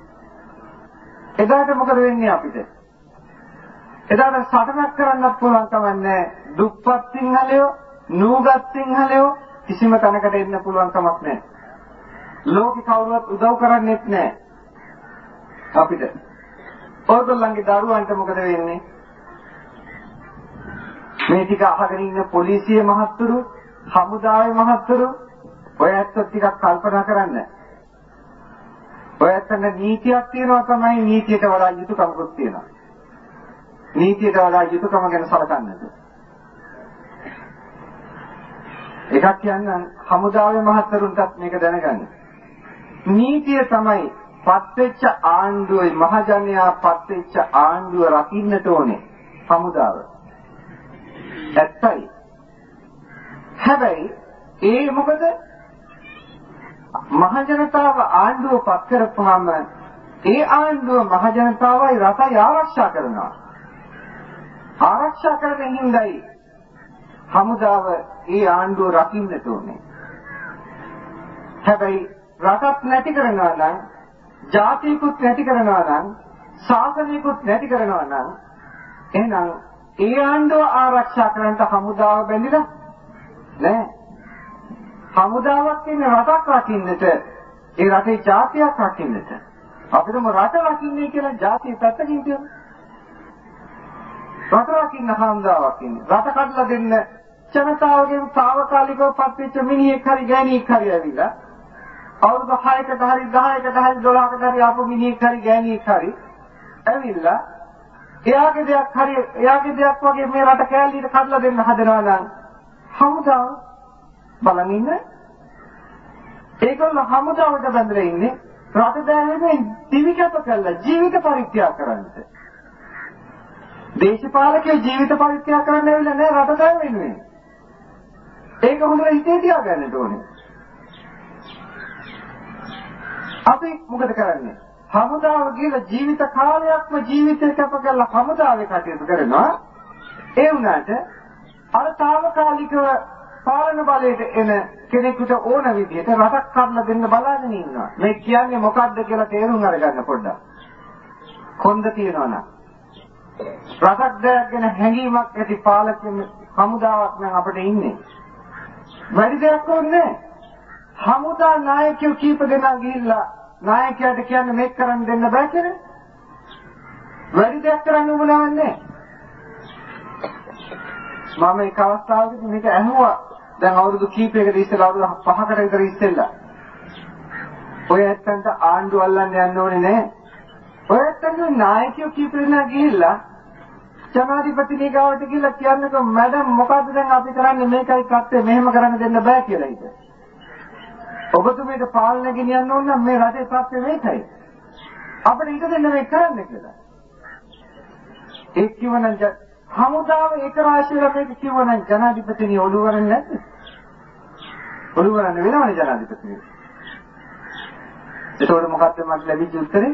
Speaker 2: එදාට මොකද වෙන්නේ අපිට? එදාට සටනක් කරන්නත් පුළුවන් කමක් නෑ. දුප්පත් සිංහලයෝ, නූගත් සිංහලයෝ කිසිම තැනකට එන්න පුළුවන් කමක් නෑ. ලෝකේ කවුරුවත් උදව් කරන්නේත් නෑ අපිට. ඔයගොල්ලන්ගේ දරුවන්ට මොකද වෙන්නේ? මේ ටික අහගෙන ඉන්න පොලිසිය මහත්තුරු, හමුදාවේ මහත්තුරු ඔය ඇත්ත ටිකක් කල්පනා කරන්න. ඔය ඇත්තට නීතියක් තියෙනවා තමයි නීතියට වඩා යුතුයකමකුත් තියෙනවා. නීතියට වඩා යුතුයකම ගැන සලකන්නද? එකක් කියන්නම් හමුදාවේ මහත්තුරුන්ටත් මේක දැනගන්න. නීතිය තමයි පත්වෙච්ච ආණ්ඩුවේ මහජනයා පත්වෙච්ච ආණ්ඩුව රකින්නට ඕනේ හමුදාව. ඇත්තයි. හැබැයි ඒ මොකද මහජනතාව ආණ්ඩුව පත් කරපුවාම ඒ ආණ්ඩුව මහජනතාවයි රටයි ආරක්ෂා කරනවා. ආරක්ෂා කරගෙන හින්දායි හමුදාව ඒ ආණ්ඩුව රකින්නට ඕනේ. හැබැයි රටක් නැති කරනවා නම් ජාතියකුත් නැති කරනවා නම් ශාසනයකුත් නැති කරනවා නම් එහෙනම් ඒ ආණ්ඩුව ආරක්ෂා කරන්න හමුදාව බැඳිලා නෑ. හමුදාවක් ඉන්නේ රටක් රකින්නට, ඒ රටේ ජාතියක් රකින්නට. අපිටම රට රකින්නේ කියලා ජාතිය පැත්තකින් කියමු. රට රකින්න හමුදාවක් ඉන්නේ. රට කඩලා දෙන්න ජනතාවගේ తాවකාලිකව පත්වෙච්ච මිනිහෙක් හරි ගෑණියෙක් හරි ඇවිල්ලා අවුරුදු හයකට හරි දහයකට හරි දොළහකට හරි ආපු මිනිහෙක් හරි ගෑණියෙක් හරි ඇවිල්ලා එයාගේ දෙයක් හරි එයාගේ දෙයක් වගේ මේ රට කෑල්ලියට කඩලා දෙන්න හදනවා නම් හමුදාව බලන් ඉන්න. ඒගොල්ලෝ හමුදාවට බැඳලා ඉන්නේ රට දැනෙන්නේ දිවි කැප කරලා ජීවිත පරිත්‍යාග කරන්නට. දේශපාලකයෝ ජීවිත පරිත්‍යාග කරන්න ඇවිල්ලා නෑ රට දැන් වෙනුවෙන්. ඒක හොඳට හිතේ තියාගන්න ඕනේ. අපි මොකද කරන්නේ? හමුදාව කියලා ජීවිත කාලයක්ම ජීවිතේ කැප කරලා හමුදාවේ කටයුතු කරනවා. ඒ වුණාට අර తాවකාලිකව පාලන බලයට එන කෙනෙකුට ඕන විදිහට රටක් කඩලා දෙන්න බලාගෙන ඉන්නවා. මේ කියන්නේ මොකද්ද කියලා තේරුම් අරගන්න පොඩ්ඩක්. කොන්ද තියනවා නම් රටක් දැක්ගෙන හැඟීමක් ඇති පාලක හමුදාවක් නම් අපිට ඉන්නේ. වැඩි දෙයක් ඕනේ. හමුදා නායකයෝ කීප දෙනා ගිහිල්ලා නායකයාට කියන්නේ මේක කරන්න දෙන්න බෑ කියලා. වැඩි දෙයක් කරන්න උඹ නවන්නේ. මම එක අවස්ථාවකදී මේක ඇහුවා. දැන් අවුරුදු කීපයකට ඉස්සෙල්ලා අවුරුදු පහකට විතර ඉස්සෙල්ලා. ඔය ඇත්තන්ට ආණ්ඩු අල්ලන්න යන්න ඕනේ නෑ. ඔය ඇත්තන්ගේ නායකයෝ කීප දෙනා ගිහිල්ලා ජනාධිපතිනි ගාවට ගිහිල්ලා කියන්නකෝ මැඩම් මොකද්ද දැන් අපි කරන්නේ මේකයි කත්තේ මෙහෙම කරන්න දෙන්න බෑ කියලා හිත. ඔබතුමීට පාලනය ගෙනියන්න ඕන නම් මේ රටේ තත්ත්වය මේකයි. අපිට ඊට දෙන්න මේක කරන්න කියලා. ඒ කියවනම් හමුදාව ඒක රාශියලා මේක කියවනම් ජනාධිපතිනි ඔළුව වරන්නේ නැද්ද? ඔළුව වරන්න වෙනවනේ ජනාධිපතිනි. ඒතකොට මොකක්ද මට ලැබිච්ච උත්තරේ?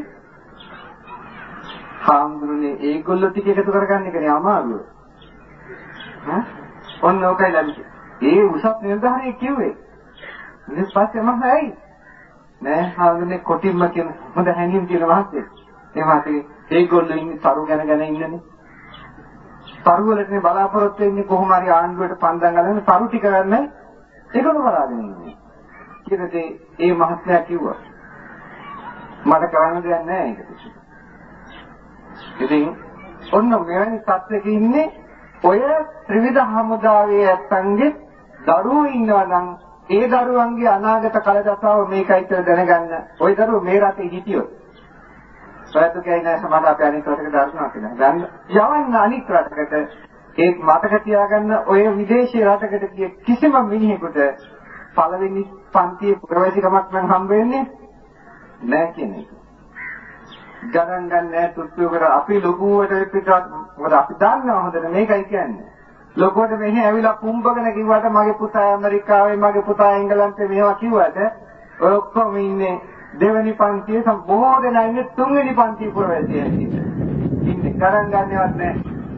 Speaker 2: හාමුදුරනේ ඒගොල්ලෝ ටික එකතු කරගන්න එකනේ අමාරුව. හා? ඔන්න ඔකයි ලැබිච්ච. ඒ උසස් නිලධාරියෙක් කිව්වේ. ඊට පස්සේ මම ඇයි? නෑ හාමුදුරනේ කොටින්ම කියන හොඳ හැංගීම් කියන වාස්තේ. ඒ වාස්තේ ඒගොල්ලෝ ඉන්නේ තරු ගැන ගැන ඉන්නනේ. තරු වලටනේ බලාපොරොත්තු වෙන්නේ කොහොම හරි ආණ්ඩුවට පන්දම් ගන්න තරු ටික ගන්න ඒකම බලාගෙන ඉන්නේ. ඊට ඒ මහත්මයා කිව්වා මට කරන්න දෙයක් නෑ ඒක. ඉතින් ඔන්න මෙවැනි සත්‍යක ඉන්නේ ඔය ත්‍රිවිධ හමුදාවේ ඇත්තන්ගේ දරුවෝ ඉන්නවා නම් ඒ දරුවන්ගේ අනාගත කලදසාව මේකයි කියලා දැනගන්න. ওই දරුවෝ මේ රටේ හිටියොත් සත්‍ය කියන්නේ සමාජ අපේ අනිත් රටකට දර්ශනා කියලා. ගන්න යවන්න අනිත් රටකට ඒ මතක තියාගන්න ඔය විදේශී රටකට ගිය කිසිම මිනිහෙකුට පළවෙනි පන්තියේ ප්‍රවේශිකමක් නම් හම්බ වෙන්නේ නෑ කියන එක. ගණන් ගන්න නෑ තුත්තුවකට අපි ලොකුවට පිටවත් මොකද අපි දන්නවා හොඳට මේකයි කියන්නේ. ලොකුවට මෙහි ඇවිල්ලා කුඹගෙන කිව්වට මගේ පුතා ඇමරිකාවේ මගේ පුතා එංගලන්තේ මේවා කිව්වට ඔය ඔක්කොම ඉන්නේ දෙවෙනි පන්තියේ බොහෝ දෙනා ඉන්නේ තුන්වෙනි පන්තියේ පුරවැසියන් ඉන්නේ. ගණන් ගන්නවත් නෑ.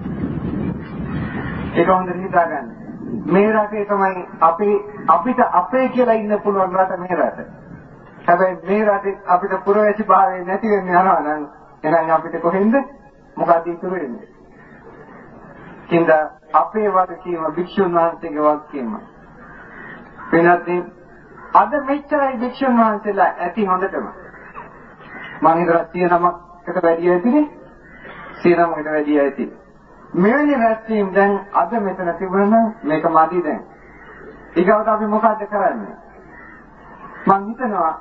Speaker 2: ඒක හොඳට හිතාගන්න. මේ රටේ තමයි අපි අපිට අපේ කියලා ඉන්න පුළුවන් රට මේ රට. හැබැයි මේ රටේ අපිට පුරවැසි භාවය නැති වෙන්න යනවා නම් එහෙනම් අපිට කොහෙන්ද මොකද ඉතුරු වෙන්නේ? කින්ද අපේ වගකීම භික්ෂුන් වහන්සේගේ වගකීම. වෙනත් අද මෙච්චරයි භික්ෂුන් වහන්සේලා ඇති හොඳටම. මම හිතලා සිය නමකට වැඩි ඇතිනේ. සිය නමකට වැඩි ඇති. මෙවැනි රැස්වීම් දැන් අද මෙතන තිබුණා මේක මදි දැන්. ඊගවට අපි මොකද්ද කරන්නේ? මම හිතනවා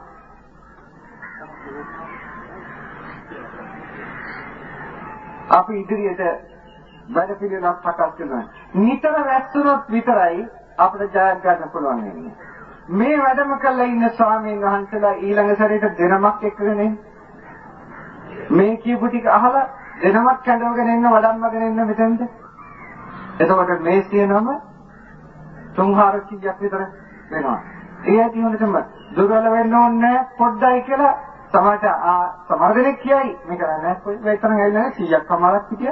Speaker 2: අපි ඉදිරියට වැඩ පිළිවෙලක් සකස් කරනවා. නිතර රැස්වුණොත් විතරයි අපිට ජය ගන්න පුළුවන් වෙන්නේ. මේ වැඩම කළා ඉන්න ස්වාමීන් වහන්සේලා ඊළඟ සැරේට දෙනමක් එක්කගෙන මේ කියපු ටික අහලා දෙනමක් කැඳවගෙන ඉන්න වඩම්මගෙන ඉන්න මෙතෙන්ද. එතකොට මේ සියනම තුන්හාර කීයක් විතර වෙනවා. ඒ ඇති හොඳටම දුර්වල වෙන්න ඕනේ පොඩ්ඩයි කියලා සමහරට ආ සමහර දෙනෙක් කියයි මේක නෑ කොයි වෙතරම් ඇවිල්ලා නැහැ සීයක් සමහරක් හිටියා.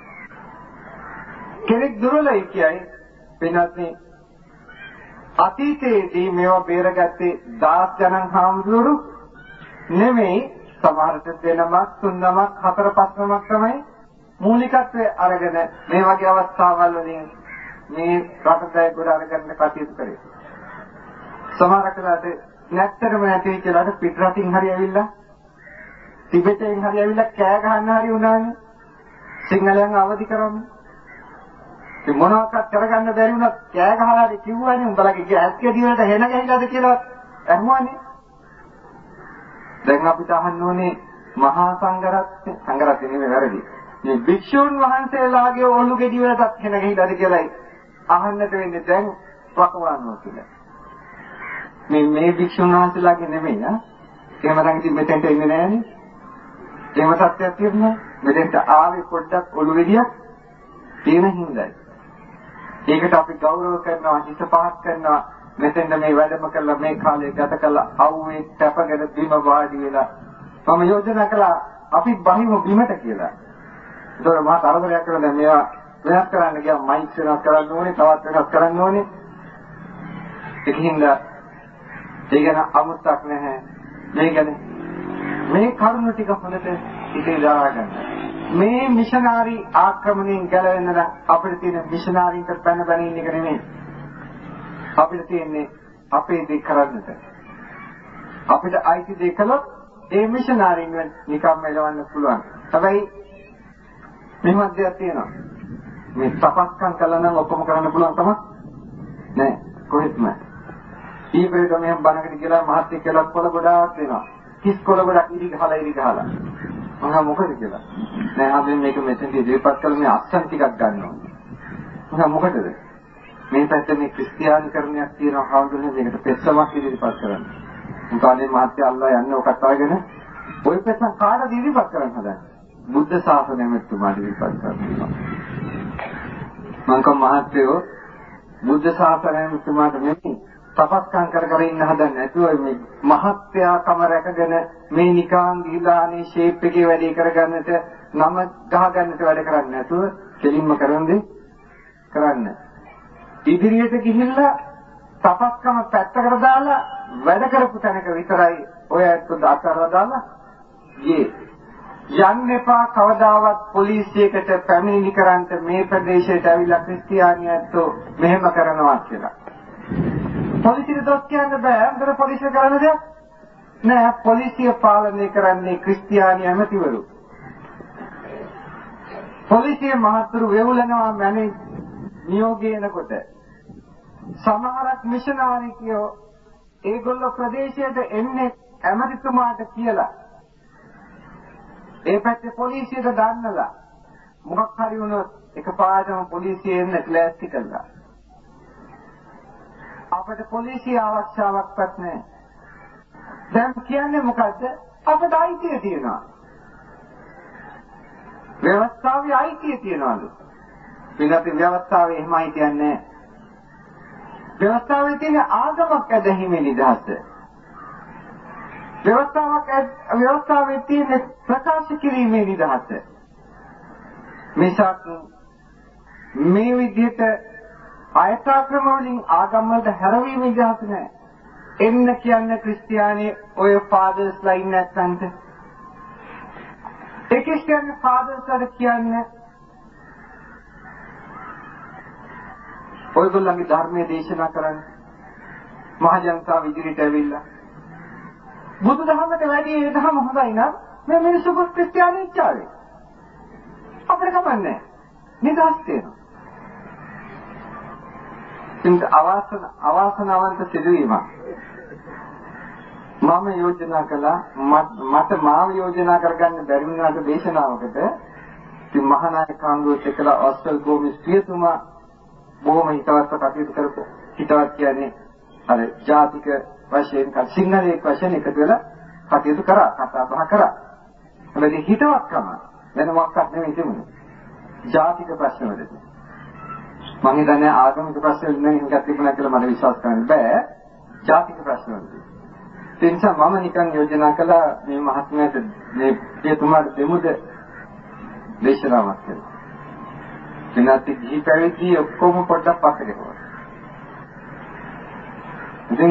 Speaker 2: කෙනෙක් දුර්වලයි කියයි වෙනත් නේ අතීතයේදී මේවා බේරගත්තේ දහස් ගණන් හාමුදුරු නෙමෙයි සමහරට දෙනමක් තුන්නමක් හතර පහ නමක් තමයි මූලිකත්වයේ අරගෙන මේ වගේ අවස්ථාවල් වලින් මේ රටේ ගොඩ අරගෙන කටයුතු කරේ. සමහරකට නැත්තරම නැති කියලාට පිට රටින් හරි ඇවිල්ලා ටිබෙටෙන් හරි ඇවිල්ලා කෑ ගහන්න හරි උනානේ. සිංහලයන් අවදි කරන්නේ. ඒ මොනවාක්වත් කරගන්න බැරි වුණා කෑ ගහලා හරි කිව්වනේ උඹලගේ ගෑස් කෙඩි වලට හෙන ගහිලාද කියලා අහුවානේ. දැන් අපිට අහන්න ඕනේ මහා සංඝරත්නය සංඝරත්නය නෙමෙයි වැරදි. මේ භික්ෂුන් වහන්සේලාගේ ඔළුව ගෙඩි වලටත් හෙන ගහිලාද කියලායි අහන්නට වෙන්නේ දැන් වකවානුව කියලා. මේ මේ භික්ෂුන් වහන්සේලාගේ නෙමෙයි නා. එහෙම නම් ඉතින් මෙතෙන්ට එන්නේ නෑනේ. එහෙම සත්‍යයක් තියෙනවා. මෙතෙන්ට ආවේ පොඩ්ඩක් ඔළුව ගෙඩියක් තියෙන හින්දායි. ඒකට අපි ගෞරව කරනවා හිත පහත් කරනවා මෙතෙන්ද මේ වැඩම කළා මේ කාලේ ගත කළා අවුවේ තැපගෙන බිම වාඩි වෙලා මම යෝජනා කළා අපි බහිමු බිමට කියලා. ඒතකොට මම තරදරයක් කරලා දැන් මේවා වෙනස් කරන්න ගියා මයික් වෙනස් කරන්න ඕනේ තවත් වෙනස් කරන්න ඕනේ. ඒකින්ද ඒක න අමුත්තක් නැහැ. මේ කියන්නේ මේ කරුණු ටික හොඳට ඉතින් දාලා ගන්න. මේ මිෂනාරි ආක්‍රමණයෙන් ගැලවෙන්න නම් අපිට තියෙන මිෂනාරීන්ට පැන බැන ඉන්න එක නෙමෙයි. අපිට තියෙන්නේ අපේ දේ කරන්නට. අපිට අයිති දේ කළොත් ඒ මිෂනාරීන් නිකම්ම එලවන්න පුළුවන්. හැබැයි මෙහෙම දෙයක් තියෙනවා. මේ තපස්කම් කළා නම් ඔක්කොම කරන්න පුළුවන් තමයි නෑ කොහෙත්ම. ඊපෙරේට මෙහෙම බණකට කියලා මහත්ය කියලා කොළ ගොඩාක් වෙනවා. කිස් කොළ ගොඩක් ඉරි ගහලා ඉරි ගහලා. මම මොකද කියලා. නෑ අපි මේක මෙතෙන්දී ඉදිරිපත් කළා මේ අක්ෂර ටිකක් ගන්නවා. මම මොකටද? මේ පැත්තේ මේ ක්‍රිස්තියානිකරණයක් තියෙනවා හාමුදුරනේ මේකට පෙස්සමක් ඉදිරිපත් කරන්න. උන්කාලේ මහත්ය අල්ලා යන්නේ ඔකට අරගෙන ওই පෙස්සම් කාටද ඉදිරිපත් කරන්න හදන්නේ? බුද්ධ ශාසනය මෙතුමාට ඉදිරිපත් කරනවා. මම කම මහත්යෝ බුද්ධ ශාසනය මෙතුමාට නෙමෙයි තපස්කම් කර කර ඉන්න හදන්නේ නැතුව මේ මහත්යා කම රැකගෙන මේ නිකාන් දීලානේ ෂේප් එකේ වැඩේ කරගන්නට නම ගහගන්නට වැඩ කරන්නේ නැතුව දෙලින්ම කරන්නේ කරන්න. ඉදිරියට ගිහිල්ලා තපස්කම පැත්තකට දාලා වැඩ කරපු තැනක විතරයි ඔය ඇත්ත අතරලා දාලා ගියේ. යන්න එපා කවදාවත් පොලිසියකට පැමිණිලි කරන්න මේ ප්‍රදේශයට ඇවිල්ලා ක්‍රිස්තියානියන්ටෝ මෙහෙම කරනවා කියලා. පොලිසියට දොස් කියන්න බෑ. අnder පොලිසිය කරන්නේ දෙයක් නෑ. පොලිසිය පාලනය කරන්නේ ක්‍රිස්තියානි ඇමතිවරු. පොලිසිය මහතුරු වේවුලනවා මැනේ නියෝගය එනකොට. සමහරක් මිෂනාරිකයෝ ඒගොල්ලෝ ප්‍රදේශයට එන්නේ ඇමතිතුමාට කියලා. ඒ පැත්තේ පොලිසියට දාන්නලා මොකක් හරි වුණොත් එකපාරටම පොලිසිය එන්න ක්ලෑස්ටි කළා. අපිට පොලිසිය අවශ්‍යතාවයක්වත් නැහැ. දැන් කියන්නේ මොකද්ද? අපිට අයිතිය තියෙනවා. ව්‍යවස්ථාවේ අයිතිය තියනවාලු. පිළිගත් ව්‍යවස්ථාවේ එහෙම අයිතියක් නැහැ. ව්‍යවස්ථාවේ තියෙන ආගමක් ඇදහිීමේ නිදහස. ව්‍යවස්ථාවක් ව්‍යවස්ථාවේ තියෙන ප්‍රකාශ කිරීමේ නිදහස. මේසක් මේ විදිහට ආයතක්‍රම වලින් ආගම් වලට හැරවීම නිදහස නැහැ. එන්න කියන්නේ ක්‍රිස්තියානි ඔය ෆාදර්ස්ලා ඉන්න නැත්නම් ඒ ක්‍රිස්තියානි ෆාදර්ස්ලා කියන්නේ ඔයගොල්ලන්ගේ ධර්මයේ දේශනා කරන්නේ මහජනතාව ඉදිරියට ඇවිල්ලා බුදුදහමට වැඩි ඒ දහම හොඳයි නම් මේ මිනිස්සු ක්‍රිස්තියානි ඉච්චාවේ අපිට කමන්නේ නිදහස් තියෙනවා. ඉතින් අවාසන අවාසනාවන්ත සිදුවීමක් මම යෝජනා කළා මට මාව යෝජනා කරගන්න බැරි වුණාට දේශනාවකට ඉතින් මහානායක කාංගුවත් එක්කලා ඔස්ටල් ගෝමිස් පියතුමා බොහොම හිතවත්ව කටයුතු කරපු හිතවත් කියන්නේ අර ජාතික වශයෙන් කල් සිංහලයේ වශයෙන් එකතු වෙලා කටයුතු කරා කතා බහ කරා. හැබැයි හිතවත්කම වෙන මොකක්වත් නෙමෙයි තිබුණේ. ජාතික ප්‍රශ්න වලදී. මම හිතන්නේ ආගමික ප්‍රශ්න වලින් එකක් තිබුණා කියලා මට විශ්වාස කරන්න බෑ. ජාතික ප්‍රශ්න වලදී. ඒ නිසා මම නිකන් යෝජනා කළා මේ මහත්මයාට මේ පියතුමාට දෙමුද දේශනාවක් කියලා. එනත් ගිහි පැවිදි ඔක්කොම පොඩ්ඩක් පස්සට ගියා. ඉතින්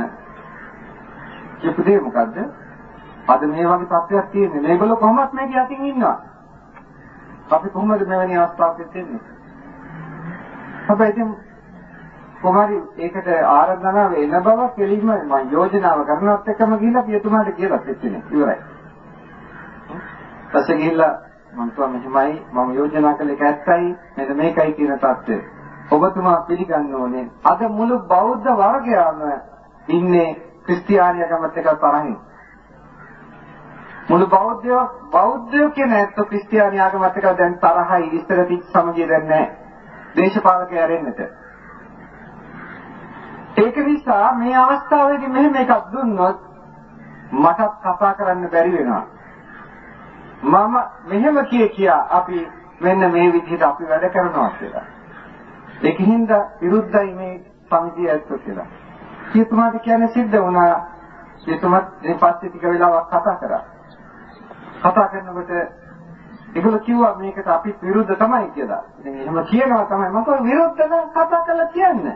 Speaker 2: කිපුදේ මොකද්ද? අද මේ වගේ තත්ත්වයක් තියෙන්නේ. මේගොල්ලෝ කොහොමත් මේක යටින් ඉන්නවා. අපි කොහොමද මෙවැනි අවස්ථාවකට එන්නේ? හැබැයි ඉතින් කොහොමරි ඒකට ආරාධනා වෙන බව කෙලින්ම මම යෝජනාව කරනවත් එක්කම ගිහිල්ලා පියතුමාට කියලා දෙන්නේ. ඉවරයි. ඊපස්සේ ගිහිල්ලා මම තුවා මෙහෙමයි මම යෝජනා කළේ ඒක ඇත්තයි මෙන්න මේකයි කියන தත්ත්වය. ඔබතුමා පිළිගන්න ඕනේ. අද මුළු බෞද්ධ වර්ගයාම ඉන්නේ ක්‍රිස්තියානිකමත් එක්ක තරහින්. මුළු බෞද්ධයෝ බෞද්ධයෝ කියන ඇත්ත ක්‍රිස්තියානි ආගමත් එක්ක දැන් තරහයි ඉස්තර තිච්ච සමගිය දැන් නැහැ. දේශපාලකයා ඇරෙන්නට. ඒක නිසා මේ අවස්ථාවේදී මෙහෙම එකක් දුන්නොත් මටත් කතා කරන්න බැරි වෙනවා. මම මෙහෙම කිය කියා අපි මෙන්න මේ විදිහට අපි වැඩ කරනවා කියලා. ඒකින්ද විරුද්ධයි මේ සමිතිය ඇත්ත කියලා. සියතුමාට කියන්නේ සිද්ධ වුණා. සියතුමත් මේ පස්සේ ටික වෙලාවක් කතා කරා. කතා කරනකොට ඒගොල්ලෝ කිව්වා මේකට අපි විරුද්ධ තමයි කියලා. ඉතින් එහෙම කියනවා තමයි මම විරුද්ධ නම් කතා කරලා කියන්නේ.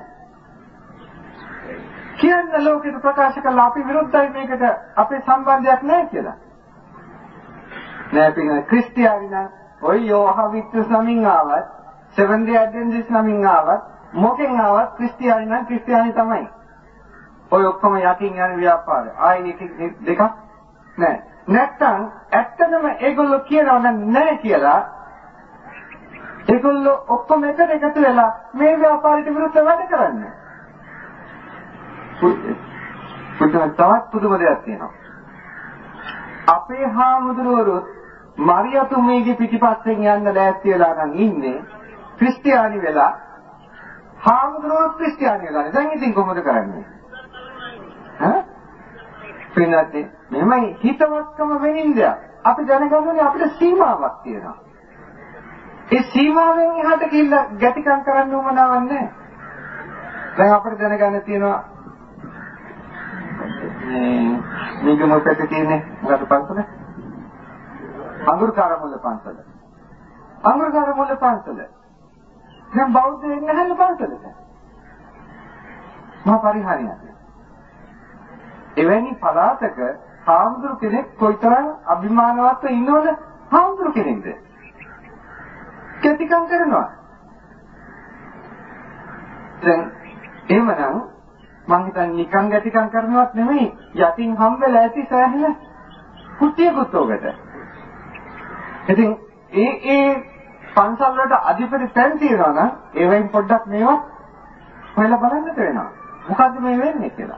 Speaker 2: කියන්න ලෝකෙට ප්‍රකාශ කළා අපි විරුද්ධයි මේකට අපේ සම්බන්ධයක් නැහැ කියලා. නෑ පිටින් ක්‍රිස්තියානි නම් ඔය යෝහවිත්තුස් නමින් ආවත් සෙවන් ඩේ ඇඩ්වෙන්ටිස් නමින් ආවත් මොකෙන් ආවත් ක්‍රිස්තියානි නම් ක්‍රිස්තියානි තමයි. ඔය ඔක්කොම යකින් යන ව්‍යාපාරය. ආයි එක දෙකක් නෑ. නැත්තම් ඇත්තටම ඒගොල්ලෝ කියනවා නම් නෑ කියලා ඒගොල්ලෝ ඔක්කොම එකට එකතු වෙලා මේ ව්‍යාපාරයට විරුද්ධව වැඩ කරන්නේ. පුදුම තවත් පුදුම දෙයක් තියෙනවා. අපේ හාමුදුරුවෝ මරියතුමීගේ පිටිපස්සෙන් යන්න ලෑස්ති වෙලා නම් ඉන්නේ ක්‍රිස්තියානි වෙලා හාමුදුරුවෝ ක්‍රිස්තියානි වෙලා. දැන් ඉතින් කොහොමද කරන්නේ? ඈ? පින්නත් මෙමය හිතවත්කම වෙනින්ද අපි දැනගන්න අපිට සීමාවක් තියෙනවා. ඒ සීමාවෙන් එහාට ගිහිල්ලා ගැටිකම් කරන්න උවමනාවක් නැහැ. දැන් අපිට දැනගන්න තියෙනවා මේ මේක මොකක්ද කියන්නේ මොකද පන්සල? අඟුරුකාර මුල්ල පන්සල. අඟුරුකාර මුල්ල පන්සල. දැන් බෞද්ධයෙක් නැහැ පන්සලට. මහා පරිහානියක්. එවැනි පළාතක හාමුදුරු කෙනෙක් කොයිතරම් අභිමානවත්ව ඉන්නවද? හාමුදුරු කෙනෙක්ද? කැටිකම් කරනවා. දැන් එහෙමනම් මං හිතන්නේ නිකන් ගැටිකම් කරනවත් නෙමෙයි යටින් හම්බෙලා ඇති සෑහෙන කුටියකුත් උකට. ඉතින් ඒ ඒ පන්සල් වලට අධිපති තැන් තියනවා නම් ඒවෙන් පොඩ්ඩක් මේවා හොයලා බලන්නට වෙනවා. මොකද්ද මේ වෙන්නේ කියලා.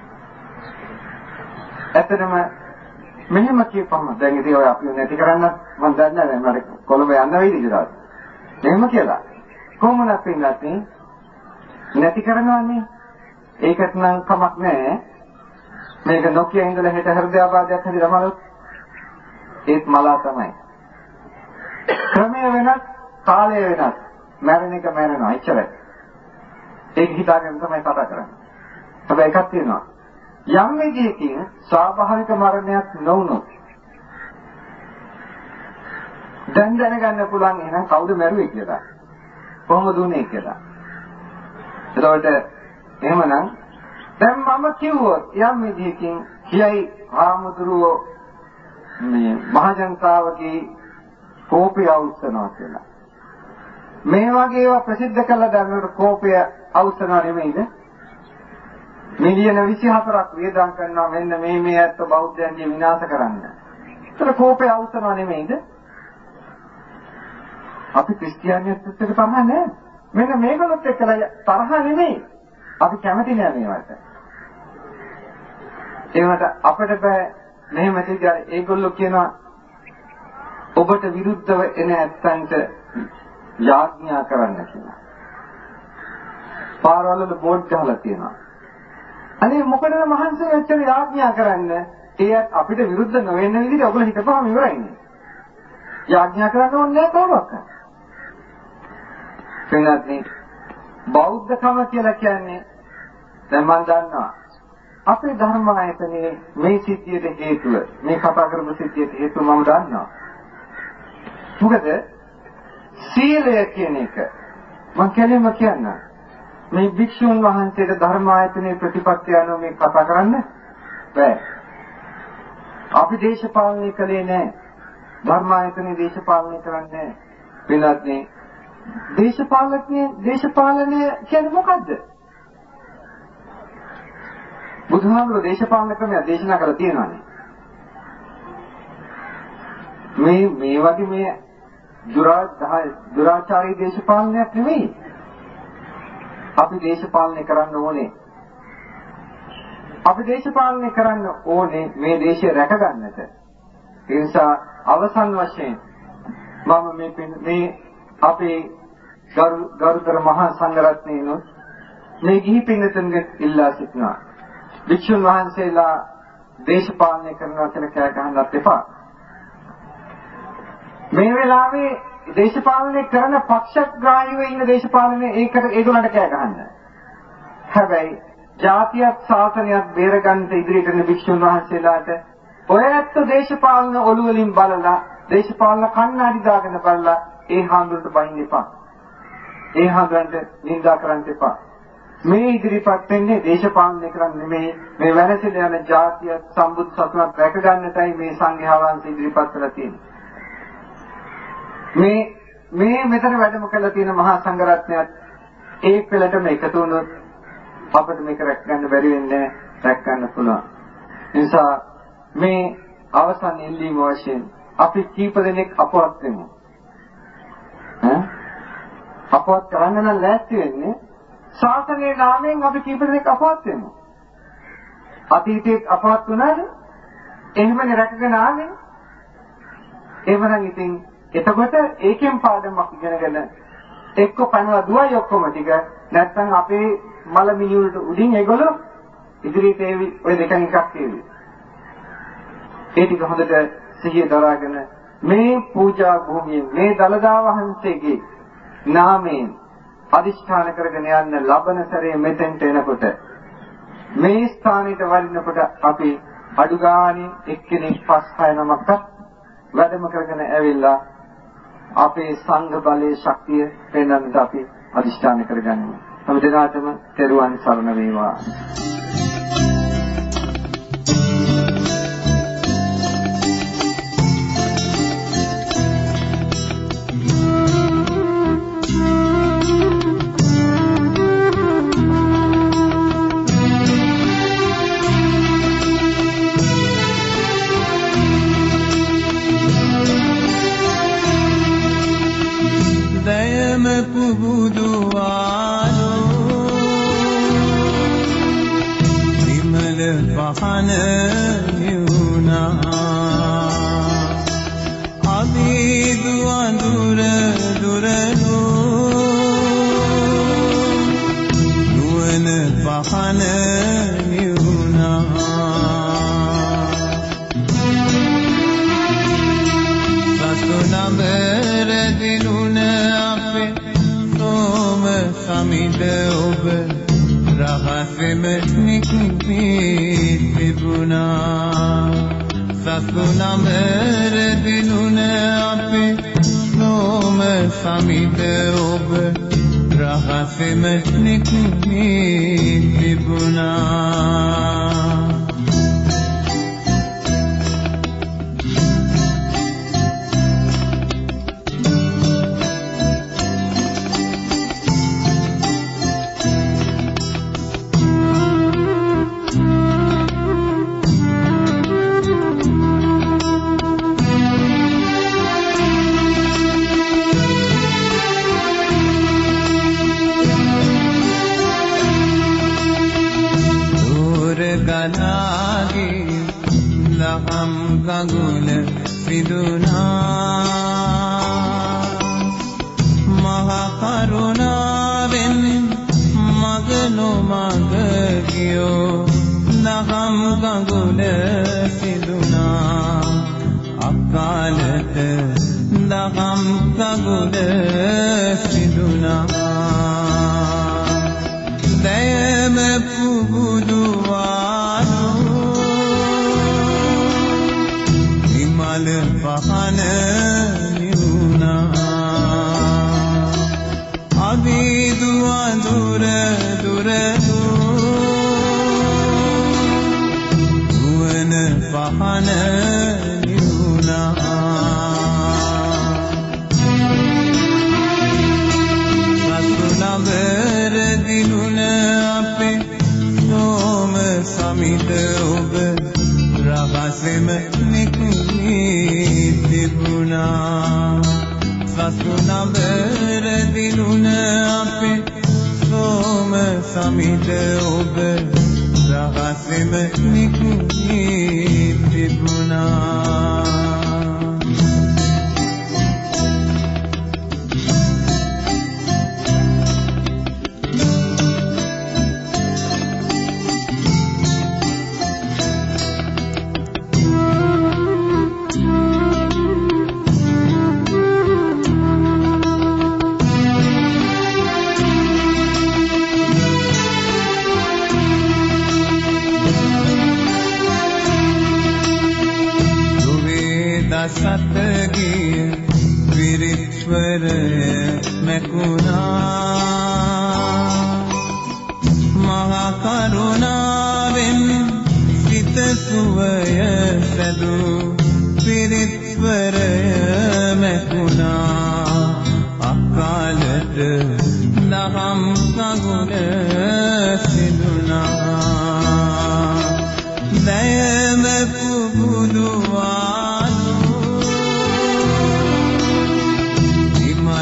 Speaker 2: ඇත්තටම මෙහෙම කියපම දැන් ඉතින් ඔය අපි නැති කරන්න මම දන්නේ නැහැ මට කොළඹ යන්න වෙයිද කියලා. මෙහෙම කියලා. කොහොමද පින්නත් නැති කරනවන්නේ? ඒකට නම් කමක් නැහැ. මේක නොකිය ඉඳලා හෙට හෘදයාබාධයක් හැදිලා මලොත් ඒත් මලා තමයි. ක්‍රමය වෙනස්, කාලය වෙනස්. මැරෙන එක මැරෙනවා එච්චරයි. ඒක හිතාගෙන තමයි කතා කරන්නේ. හැබැයි එකක් තියෙනවා. යම් විදියකින් ස්වාභාවික මරණයක් නොවුනොත් දැන් දැනගන්න පුළුවන් එහෙනම් කවුද මැරුවේ කියලා. කොහොමද උනේ කියලා. එතකොට එහෙමනම් දැන් මම කිව්වොත් යම් විදියකින් කියයි ආමුදුරුවෝ මේ මහජනතාවගේ කෝපය අවුස්සනවා කියලා. මේ වගේ ඒවා ප්‍රසිද්ධ කළ දැනුර කෝපය අවුස්සනවා නෙමෙයිද? මිලියන විසිහතරක් වේදම් කරනවා මෙන්න මේ මේ ඇත්ත බෞද්ධයන්ගේ විනාශ කරන්න. ඒතර කෝපය අවුස්සනවා නෙමෙයිද? අපි ක්‍රිස්තියානියත් එක්ක තමයි නෑ. මෙන්න මේකලොත් එක්කලා තරහ නෙමෙයි. අපි කැමති නෑ මේවට. ඒකට අපිට බෑ මෙහෙම තියලා ඒගොල්ලෝ කියනවා ඔබට විරුද්ධව එන ඇත්තන්ට යාඥා කරන්න කියලා. පාරවල බෝඩ් ගහලා තියෙනවා. අනේ මොකටද මහන්සි වෙච්චර යාඥා කරන්න? ඒ අපිට විරුද්ධ නොවෙන්න විදිහට ඔයගොල්ලෝ හිතපහම ඉවරයිනේ. යාඥා කරන්න ඕනේ නැහැ කවුරක්. එන්නත් බෞද්ධකම කියලා කියන්නේ දැන් මම දන්නවා අපේ ධර්ම ආයතනයේ මේ සිද්ධියට හේතුව මේ කතා කරපු සිද්ධියට හේතුව මම දන්නවා. මොකද සීලය කියන එක මම කෙලින්ම කියන්න මේ භික්ෂුන් වහන්සේට ධර්ම ආයතනයේ ප්‍රතිපත්ති අනුව මේ කතා කරන්න බෑ. අපි දේශපාලනය කළේ නැහැ. ධර්ම ආයතනයේ දේශපාලනය කරන්නේ නැහැ. දේශපාලනයේ දේශපාලනය කියන්නේ මොකද්ද? බුදුහාමුදුරුවෝ දේශපාලන ක්‍රමය දේශනා කරලා තියෙනවානේ. මේ මේ වගේ මේ දුරාචාරී දේශපාලනයක් නෙවෙයි. අපි දේශපාලනය කරන්න ඕනේ. අපි දේශපාලනය කරන්න ඕනේ මේ දේශය රැකගන්නට. ඒ නිසා අවසන් වශයෙන් මම මේ මේ අපේ ගරුතර මහා සංඝරත්නයන් මේ ගිහි පින්තුන්ගේ ඉල්ලා සිටිනවා. වික්ෂුන් වහන්සේලා දේශපාලනය කරනවා කියලා කෑ ගහන්නත් එපා. මේ වෙලාවේ දේශපාලනය කරන පක්ෂග්‍රාහීව ඉන්න දේශපාලනය ඒකට ඒගොල්ලන්ට කෑ ගහන්න. හැබැයි ජාතියත් ශාසනයත් බේරගන්න ඉදිරියට යන වික්ෂුන් වහන්සේලාට ඔය ඇත්ත දේශපාලන ඔළු වලින් බලලා දේශපාලන කණ්ණාඩි දාගෙන බලලා ඒ හාමුදුරන්ට බයින්න එපා. ඒ හාමුදුරන්ට නිඳා කරන්න එපා. මේ ඉදිරිපත් වෙන්නේ දේශපාලනය කරන්න නෙමෙයි මේ වෙනසෙල යන ජාතිය සම්බුදු සසුනත් රැක ගන්නටයි මේ සංඝයා වහන්සේ ඉදිරිපත් කරලා තියෙන්නේ. මේ මේ මෙතන වැඩම කරලා තියෙන මහා සංඝරත්නයත් ඒ පෙළටම එකතු වුණොත් අපිට මේක රැක ගන්න බැරි වෙන්නේ රැක ගන්න පුළුවන්. ඒ නිසා මේ අවසන් ඉල්ලීම වශයෙන් අපි කීප දෙනෙක් අපවත් වෙමු. ඈ අපවත් කරන්න නම් ලෑස්ති වෙන්නේ ශාසනයේ නාමයෙන් අපි කීප දෙනෙක් අපවත් වෙනවා. අතීතයේ අපවත් වුණාද? එහෙමනේ රැකගෙන ආවේ. එහෙමනම් ඉතින් එතකොට ඒකෙන් පාඩමක් ඉගෙනගෙන එක්ක පනවා දුවයි ඔක්කොම ටික නැත්නම් අපේ මල මිනිවලට උඩින් ඒගොල්ලෝ ඉදිරියට ඒවි ඔය දෙකෙන් එකක් ඒවි. ඒ ටික හොඳට සිහිය දරාගෙන මේ පූජා භූමියේ මේ දලදා වහන්සේගේ නාමයෙන් අදිෂ්ඨාන කරගෙන යන්න ලබන සැරේ මෙතෙන්ට එනකොට මේ ස්ථානෙට වරිනකොට අපි අඩු ගානේ එක්කෙනෙක් පස් හය නමක් වැඩම කරගෙන ඇවිල්ලා අපේ සංඝ බලයේ ශක්තිය පෙන්වන්නට අපි අදිෂ්ඨාන කරගන්නවා. හැම දිනකටම තෙරුවන් සරණ වේවා.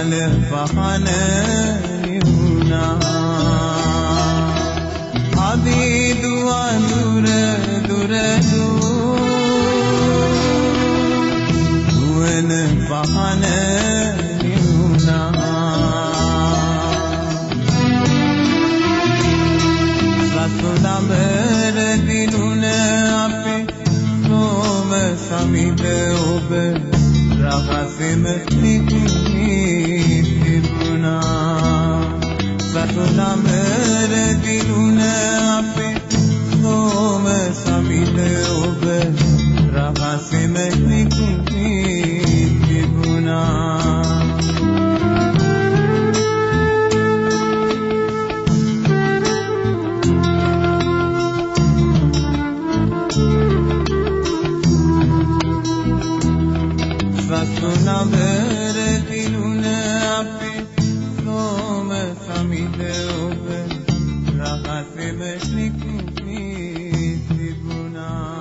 Speaker 3: මල පහන නිවුණා අදී දුවන් දුර දුර දුවන පහන නිවුණා සතුනඹර දිනුන අපේ සෝම සමිත ඔබ රහසෙම තිබුණා සතුනඹර දිනුන අපේ සෝම සමිත ඔබ රහසෙම තිබුණා සතුනඹර දිනුන අපේ සෝම සමිත ඔබ රහසෙම තිබුණා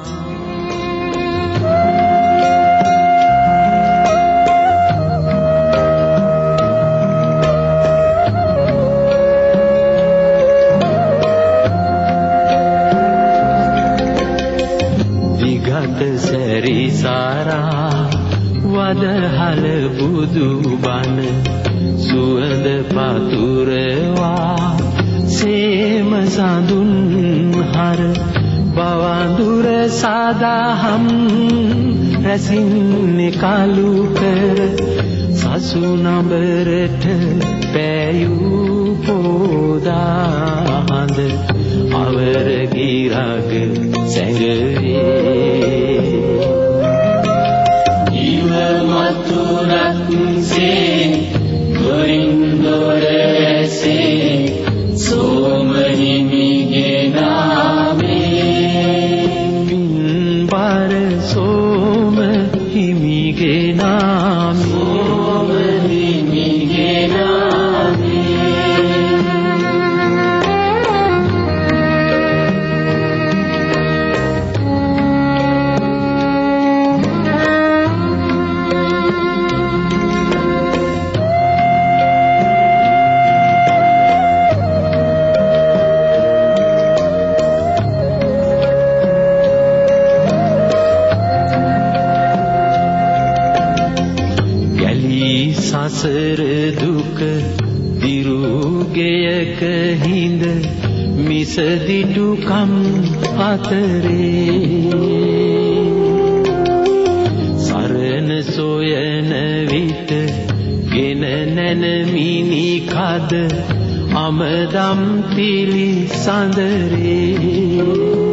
Speaker 4: විගත සැරිසරා වදහල බුදු බණ සුවඳ පතුරවා සේම සඳුන් හර බවඳුර සදාහම් රැසින්නේ කලු කර සසුනඹරට පෑයූ පෝදාහඳ අවර ගිරග සැඟවේ මතුරක් සේ දොරින් දොර ඇසේ සෝම හිමිගේ නාමේ පින්බර සෝම හිමිගේ නාමේ සෝම හිමිගේ සසර දුක දිරුගයක හිඳ මිසදිටුකම් අතරේ සරණ සොයන විට ගෙන නැන මිනි කද අමදම් පිලි සඳරේ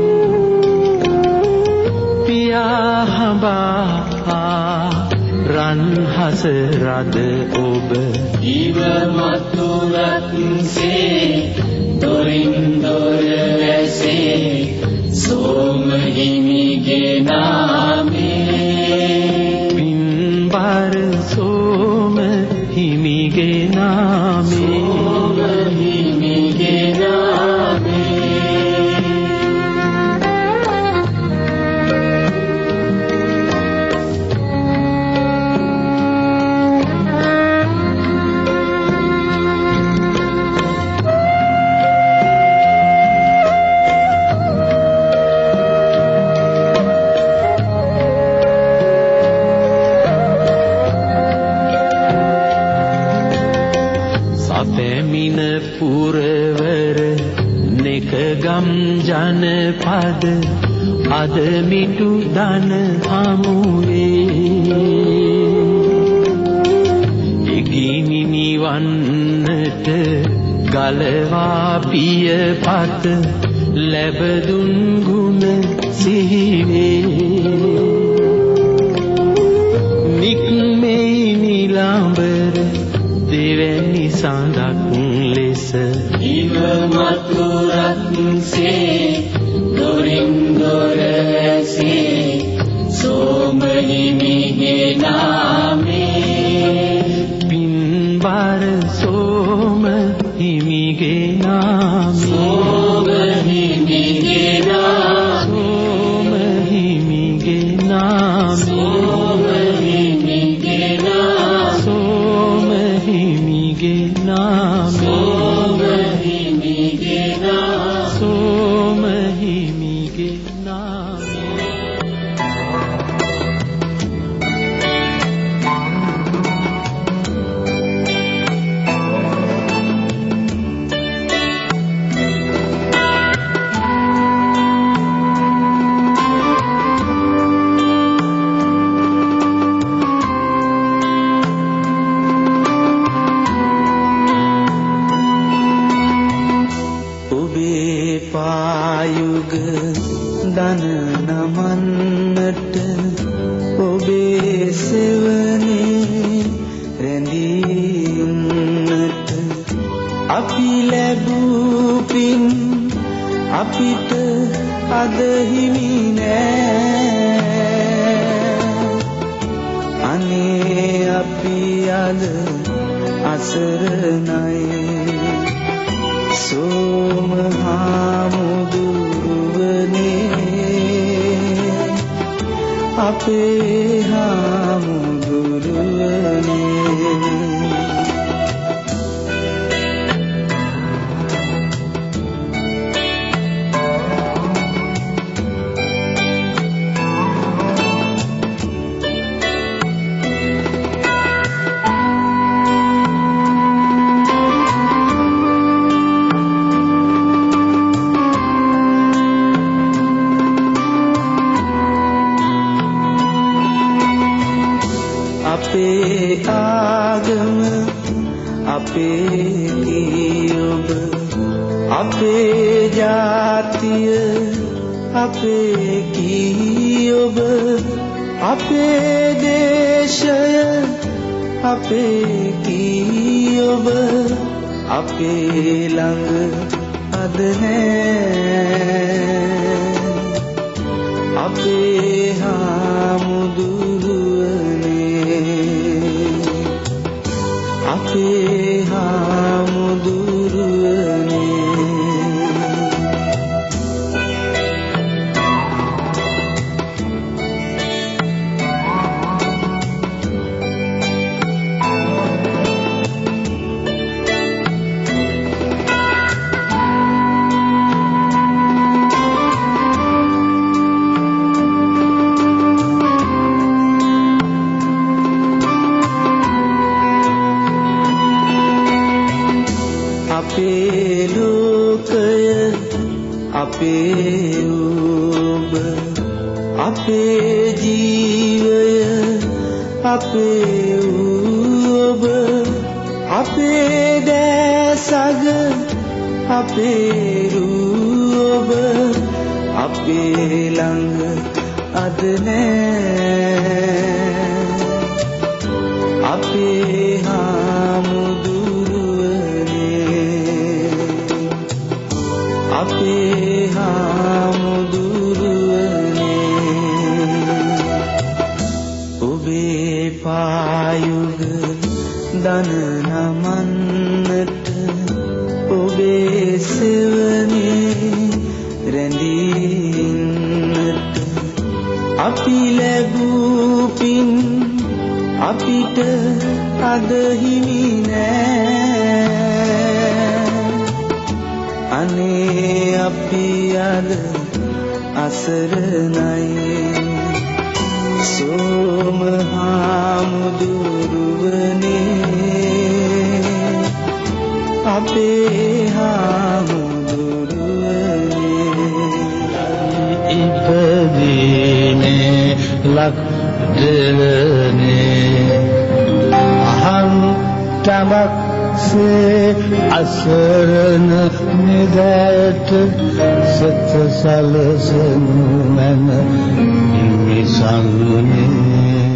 Speaker 4: පියා හඹා රන් හස රද ඔබ ඉව මතුරක් සේ දොරින් දොර ඇසේ සෝම හිමිගේ නාමේ පින්බර සෝම හිමිගේ නාමේ සෝම හිමිගේ නාමේ පුරවර නෙකගම් ජනපද අද මිටු දන හමුවේ එගිනි නිවන්නට ගලවා පිය පත ලැබදුන් ගුණ සිහිවේ නික්මේ නිලාඹර දෙවැනි සඳක් ලෙස ඉව මතුරක් සේ දොරින් දොර ඇසේ සෝම හිමිගේ නාමේ පින්බර සෝම හිමිගේ නාමේ සෝම හිමිගේ නාමේ සෝම හිමිගේ නාමේ සෝම හිමිගේ නාමේ සෝම හිමිගේ හිමිගේ නාමේ හිමිගේ නාමේ සෝම හිමිගේ නාමේ දන නමන්නට ඔබේ සෙවනේ රැඳීන්නට අපි ලැබූ පින් අපිට අද හිමි නෑ අනේ අපි අද අසරණයි සෝම හාමුදුරුවනේ අපේ හාමුදුරුවනේ අපේ ආගම අපේ කියොබ අපේ ජාතිය අපේ කියොබ අපේ දේශය අපේ කියොබ අපේ ළඟ අද නැහැ අපේ හාමුදුරුවනේ අපේ හාමුදුරුවනේ අපේ ලෝකය අපේ ඔබ අපේ ජීවය අපේ ඔබ අපේ දැසග අපේ ඔබ අපේ ළඟ අද නැහැ අපේ හාමුදුරුවනේ අපේ හාමුදුරුවනේ ඔබේ පායුග දන නමන්නට ඔබේ සෙවනේ රැඳීන්නට අපි ලැබූ පින් අපිට අද හිමි නෑ අනේ අපි අද අසරණයි සෝම හාමුදුරුවනේ අපේ හාමුදුරුවනේ ඉපදීනේ ලක්දලනේ අහං තමක්සේ අසරණ නිදයට සත සලසනු මන නිසංගුනේ